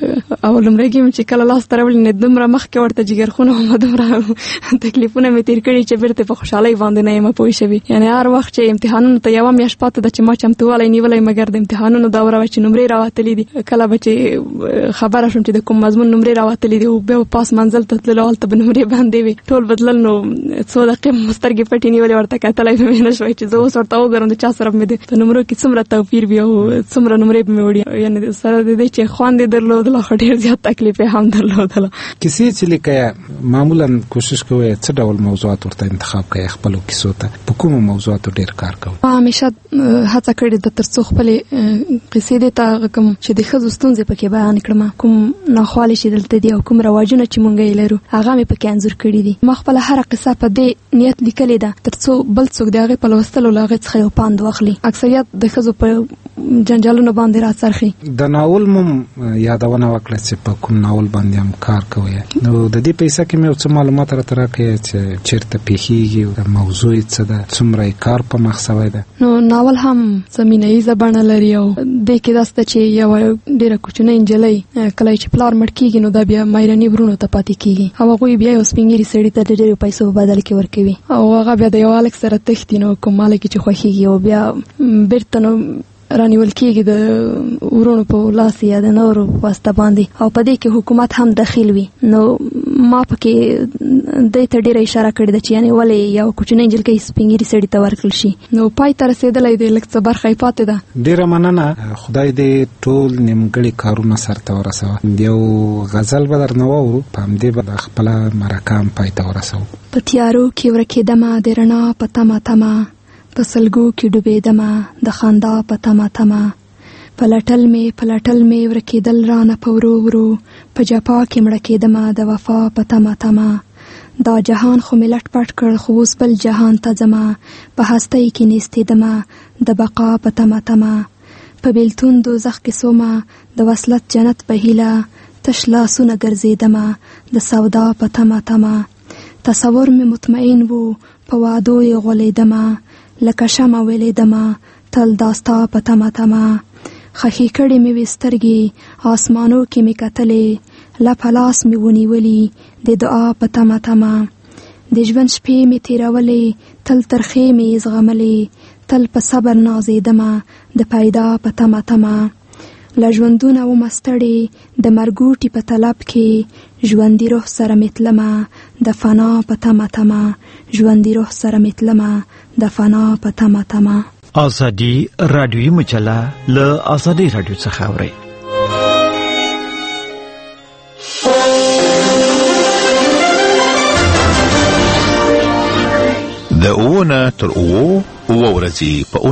Speaker 13: او لومړی کې مې چې کله لاسته راوړي نو دومره مخکې ورته جګرخونه وم، دومره تکلیفونه مې تېر کړي چې بیرته په خوشحالۍ باندې نه یم پوه شوې. یعنې هر وخت چې امتحانونو ته یوه میاشت پاته ده چې ما چمتووالی نیولی، مګر د امتحانونو دوره وه چې نمرې راوتلې دي، کله به چې خبره شوم چې د کوم مضمون نمرې راوتلې دي او بیا به پاس منزل ته تللو، هلته به نمرې باندې وي، ټول به تلل، نو څو دقیقې سترګې پټې نیولې ورته کتلی به مې نه شوی چې زه اوس ورته وګورم د چا سره مې د نمرو کې څومره توپیر وي او څومره نمرې به مې وړي. یعنې سره د دې چې خوند یې درلودله خو ډېر زیات تکلیف یې هم درلودله.
Speaker 7: کیسې چې لیکئ معمولا کوشش کوئ څه ډول موضوعات ورته انتخاب کوئ خپلو کیسو ته؟ په کومو موضوعاتو ډېر کار کوئ؟
Speaker 13: ما همیشه هڅه کړې ده تر څو خپلې قصې دې ته هغه کوم چې د ښځو ستونزې پکې بیان کړم، کوم ناخوالې چې دلته دي او کوم رواجونه چې مونږ یې لرو هغه مې پکې انځور کړي دي. ما خپله هره قصه په دې نیت لیکلې ده تر څو بل څوک د هغې په لوستلو له هغې څخه یو پند واخلي. اکثریت د ښځو په جنجالونو باندې راڅرخي.
Speaker 7: د ناول مو یادونه وکړه چې په کوم ناول باندې هم کار کوئ، نو د دې په حصه کې مې یو څه معلومات راته راکړئ چې چېرته پېښېږي، موضوع یې څه ده، څومره یې کار په مخ سوی ده؟
Speaker 13: نو ناول هم څه مینه ییزه بڼه لري او دې کې داسې ده چې یوه ډېره کوچنۍ نجلۍ کله چې پلار مړ کېږي نو دا بیا مایرني ورونو ته پاتې کېږي او هغوی بیا یو سپین ږیري سړي ته د ډېرو پیسو په بدل کې ورکوي او هغه بیا د یو هلک سره تښتي، نو کوم هلک چې خوښېږي او بیا بېرته نو رانیول کېږي د ورونو په لاس یا د نورو په واسطه باندې، او په دې کې حکومت هم دخیل وي. نو ما پکې دې ته ډیره اشاره کړې ده چې یعنی ولې یو کوچنی نجلۍ سپین ږیري سړي ته ورکړل شي. نو پای ته رسېدلی دی، لږ څه برخه یې پاتې ده.
Speaker 7: ډیره مننه. خدای دې ټول نیمګړي کارونه سرته ورسوه. یو غزل به درنه واورو، په همدې به د خپله مرکه هم پای ته ورسوو.
Speaker 13: په تیارو کې ورکېدمه د رڼا په تمه تمه، په سلګو کې ډوبېدمه د خندا په تمه تمه، پلټل مې پلټل مې ورکېدل رانه په ورو ورو، په جپا کې مړه کېدمه د وفا په تمه تمه. دا جهان خو مې لټ پټ کړ، خو اوس بل جهان ته ځمه، په هستۍ کې نیستېدمه د بقا په تمه تمه. په بیلتون دوزخ کې سومه د وصلت جنت په هیله، تش لاسونه ګرځېدمه د سودا په تمه تمه. تصور مې مطمئن وو، په وعدو یې غولېدمه، لکه شمع ویلېدمه تل داستا په تمه تمه. خخې کړې مې وې سترګې آسمانو کې مې کتلې، لپه لاس مې ونیولي د دعا په تمه تمه. د ژوند شپې مې تېرولې تل ترخې مې زغملې، تل په صبر نازېدمه د پیدا په تمه تمه. له ژوندونه ومه ستړې د مرګوټي په طلب کې، ژوندي روح سره مې تلمه د فنا په تمه تمه، ژوندي روح سره مې تلمه د فنا په تمه تمه.
Speaker 4: آزادی رادیویی مجله له آزادی رادیو څخه اورئ.
Speaker 21: د اووه نه تر اووه اووه ورځې په